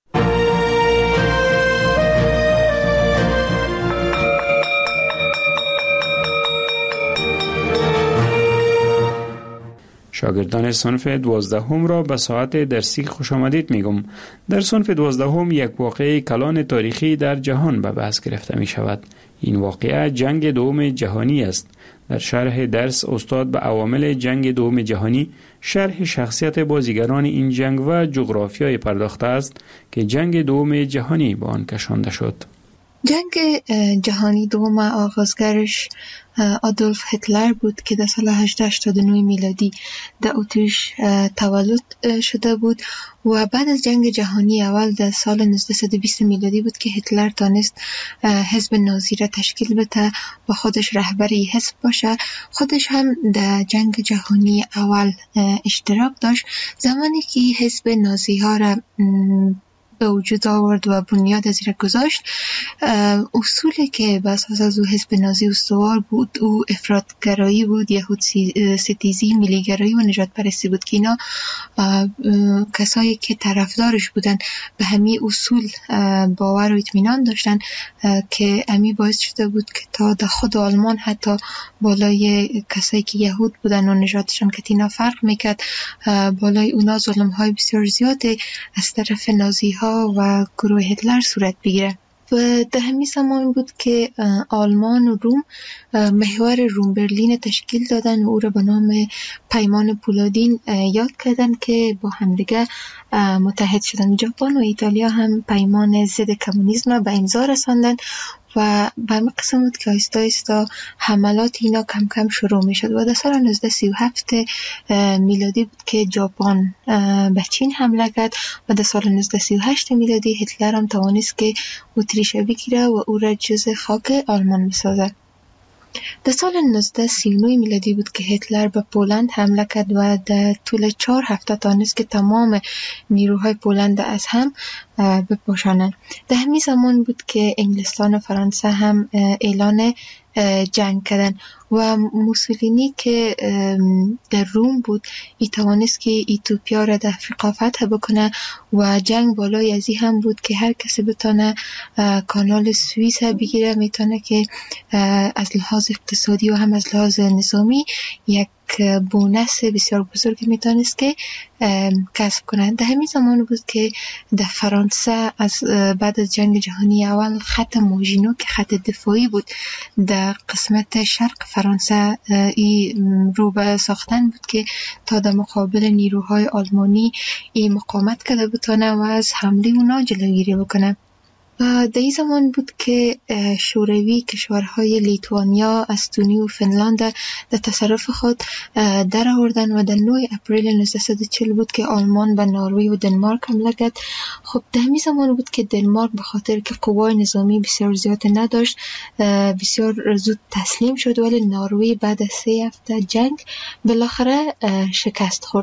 شاگردان صنف 12 را به ساعت درسی خوش آمدید میگم. در صنف 12 یک واقعه کلان تاریخی در جهان به بحث گرفته می شود. این واقعه جنگ دوم جهانی است. در شرح درس استاد به عوامل جنگ دوم جهانی، شرح شخصیت بازیگران این جنگ و جغرافیای پرداخته است که جنگ دوم جهانی به آن کشانده شد. جنگ جهانی دوم آغازگرش آدولف هیتلر بود که در سال 1889 میلادی در اتریش تولد شده بود و بعد از جنگ جهانی اول در سال 1920 میلادی بود که هیتلر تانست حزب نازی را تشکیل بده و خودش رهبری حزب باشه. خودش هم در جنگ جهانی اول اشتراک داشت. زمانی که حزب نازی ها را به وجود آورد و بنیاد از را گذاشت، اصولی که بر اساس از او حزب نازی استوار بود او افراط‌گرایی بود، یهود ستیزی، ملی‌گرایی و نجات پرستی بود که اینا کسایی که طرفدارش بودن به همین اصول باور و اطمینان داشتن که امی باعث شده بود که تا در خود آلمان حتی بالای کسایی که یهود بودن و نژادشان که اینا فرق میکرد بالای اونا ظلم‌های بسیار زیاد از طرف نازی ها و گروه هیتلر صورت بگیره. و در همین زمان بود که آلمان و روم محور روم برلین تشکیل دادن و او را به نام پیمان پولادین یاد کردن که با همدیگه متحد شدن. ژاپن و ایتالیا هم پیمان ضد کمونیسم به امضا رساندن و به همین قسم بود که آیستا آیستا حملات اینا کم کم شروع می شد و در سال 1937 میلادی بود که ژاپن به چین حمله کرد و در سال 1938 میلادی هیتلر هم توانست که اتریش بگیره و او را جزء خاک آلمان بسازد. در سال 1939 میلادی بود که هیتلر به پولند حمله کرد و در طول 4 هفته تانست که تمام نیروهای پولند از هم بپاشانند. در همین زمان بود که انگلستان و فرانسه هم اعلان جنگ کردن و موسولینی که در روم بود ای توانست که ایتوپیا را در افریقا فتح بکنه و جنگ بالای ازی هم بود که هر کسی بتونه کانال سوئیس بگیره، میتونه که از لحاظ اقتصادی و هم از لحاظ نظامی یک بونس بسیار بزرگی میتونست که کسب کنند. در همین زمان بود که در فرانسه از بعد از جنگ جهانی اول خط موژینو که خط دفاعی بود در قسمت شرق فرانسه رو به ساختن بود که تا در مقابل نیروهای آلمانی مقاومت کرده بتونه و از حمله اونا جلوگیری بکنه. در این زمان بود که شوروی کشورهای لیتوانیا، استونی و فنلاند در تصرف خود در آوردن و در 9 اپریل 1940 بود که آلمان به نروژ و دنمارک حمله کرد. خب در همین زمان بود که دنمارک به خاطر که قوای نظامی بسیار زیاد نداشت بسیار زود تسلیم شد، ولی نروژ بعد از 3 هفته جنگ بالاخره شکست خورد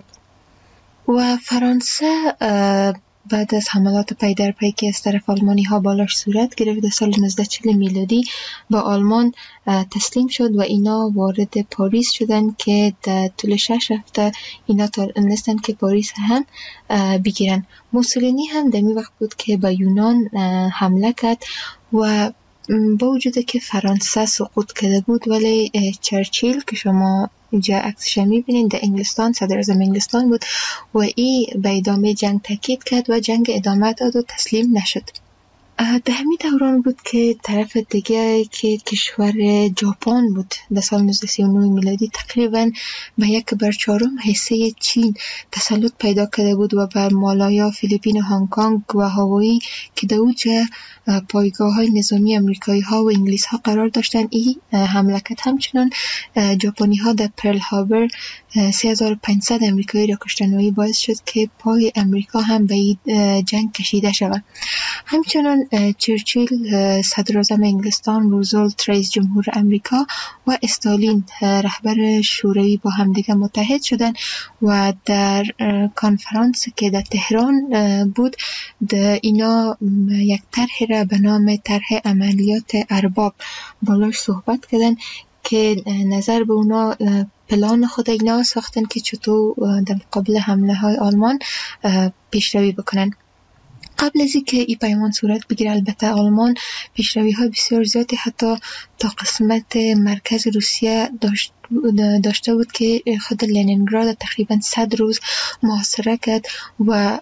و فرانسه بعد از حملات پی در پی که از طرف آلمانی ها بالاش صورت گرفت در سال 1940 میلادی با آلمان تسلیم شد و اینا وارد پاریس شدن که در طول 6 هفته اینا تونستن که پاریس هم بگیرن. موسولینی هم در می وقت بود که به یونان حمله کرد و با وجود که فرانسه سقوط کرده بود ولی چرچیل که شما اینجا عکسش میبینید در انگلستان، صدر اعظم انگلستان بود و این به ادامه جنگ تاکید کرد و جنگ ادامه داد و تسلیم نشد. در همین دوران بود که طرف دیگه که کشور ژاپن بود در سال 1939 میلادی تقریبا به 1/4 حصه چین تسلط پیدا کرده بود و به مالایا، فیلیپین، هنگ کنگ و هاوایی که در اوج پایگاه های نظامی امریکایی ها و انگلیس ها قرار داشتن این حمله کرد. همچنان ژاپنی ها در پرل هاربر 3500 امریکایی را کشتن و این باعث شد که پای امریکا هم به جنگ کشیده شود. همچنان چرچیل صدر اعظم انگلستان، روزولت رئیس جمهور امریکا و استالین رهبر شوروی با همدیگه متحد شدن و در کنفرانس که در تهران بود اینا یک طرح را به نام طرح عملیات ارباب بالاش صحبت کردن که نظر به اونا پلان خود اینا ساختن که چطور در مقابل حمله های آلمان پیشروی بکنن. قبل از اینکه این پیمان صورت بگیره البته آلمان پیشروی های بسیار زیادی حتی تا قسمت مرکز روسیه داشته بود که خود لنینگراد تقریبا 100 روز محاصره کرد و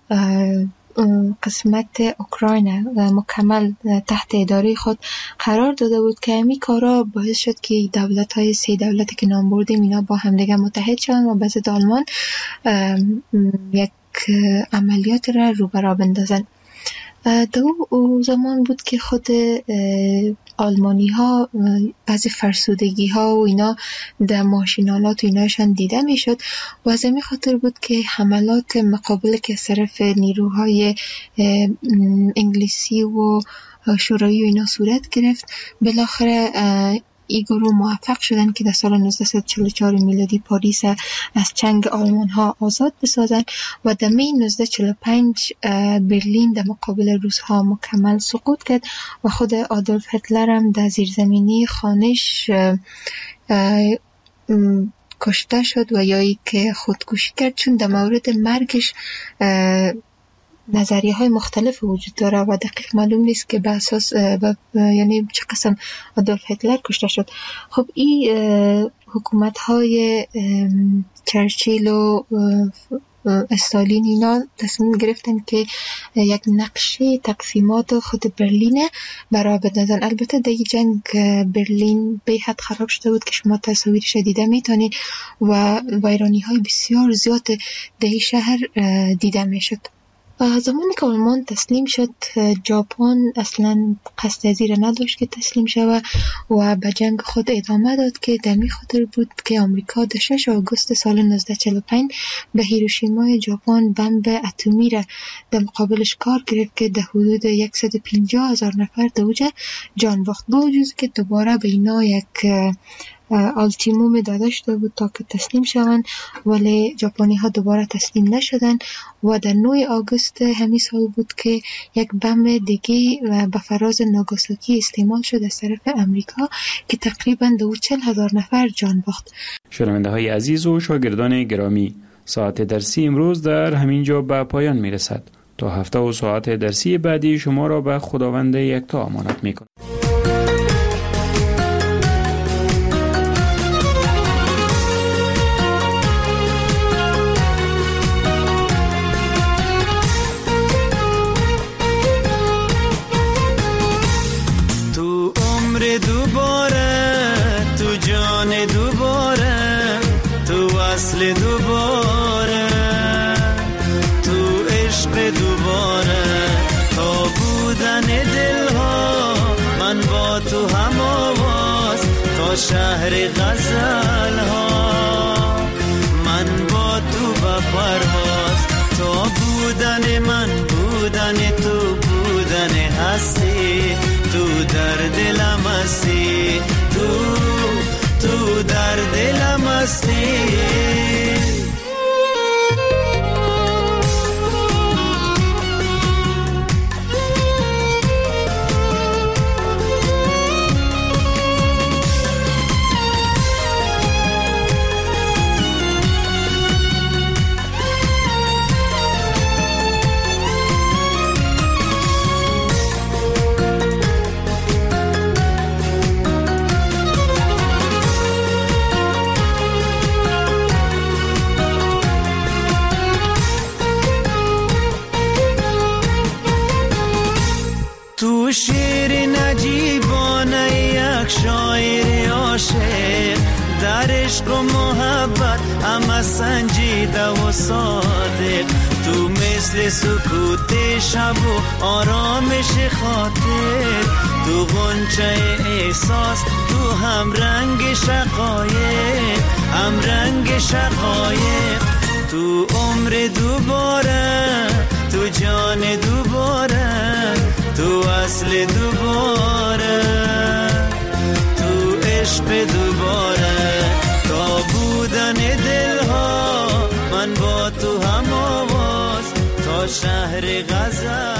قسمت اوکراین مکمل تحت اداره خود قرار داده بود که همین کارا باعث شد که دولت‌های 3 دولتی که نام بردیم اینا با همدیگه متحد شدن و بعد آلمان یک عملیات را رو برا بندازن. دو زمان بود که خود آلمانی ها بعضی فرسودگی ها و اینا در ماشینالات و ایناشان دیده می شد و از این خاطر بود که حملات مقابل که صرف نیروهای انگلیسی و شوروی و اینا صورت گرفت. بالاخره این گروه موفق شدن که در سال 1944 میلادی پاریس از چنگ آلمان ها آزاد بسازن و در می 1945 برلین در مقابل روس ها مکمل سقوط کرد و خود آدولف هیتلر هم در زیرزمینی خانش کشته شد و یایی که خودکشی کرد، چون در مورد مرگش نظریه های مختلف وجود داره و دقیق معلوم نیست که به اساس یعنی چه قسم آدولف هیتلر کشته شد. خب این حکومت های چرچیل و استالین اینا تصمیم گرفتن که یک نقشه تقسیمات خود برلین برای بدازن. البته در این جنگ برلین به حد خراب شده بود که شما تصاویرش دیده میتونید و ویرانی های بسیار زیاد در این شهر دیده میشد. زمانی که آلمان تسلیم شد ژاپن اصلا قصد از این نداشت که تسلیم شود و به جنگ خود ادامه داد که در این خاطر بود که آمریکا در 6 آگوست سال 1945 به هیروشیما ژاپن بمب اتمی را در مقابلش کار گرفت که در حدود 150,000 نفر در اوج جان باخت. با وجود که دوباره به اینا یک آلتیموم داده شده بود تا که تسلیم شوند، ولی ژاپنی ها دوباره تسلیم نشدن و در 9 آگوست همین سال بود که یک بمب دیگه به فراز ناگاساکی استعمال شد از طرف امریکا که تقریبا 40,000 نفر جان باخت. شنونده های عزیز و شاگردان گرامی، ساعت درسی امروز در همین جا به پایان می رسد. تا هفته و ساعت درسی بعدی شما را به خداوند یکتا امانت می کنم. تا شهر غزل ها، من با تو به پرواز، تا بودن من بودن تو بودن هستی، تو در دلم هستی، تو در دلم هستی. تو شیر نجیبانه یک شاعر عاشق، در عشق و محبت همه سنجیده و صادق، تو مثل سکوت شب و آرامش خاطر، تو غنچه احساس، تو هم رنگ شقایق، هم رنگ شقایق، تو عمر دوباره، تو جان دوباره، تو اصل دوباره، تو عشق دوباره، تا بودن دلها من با تو هم آواز، تا شهر غزل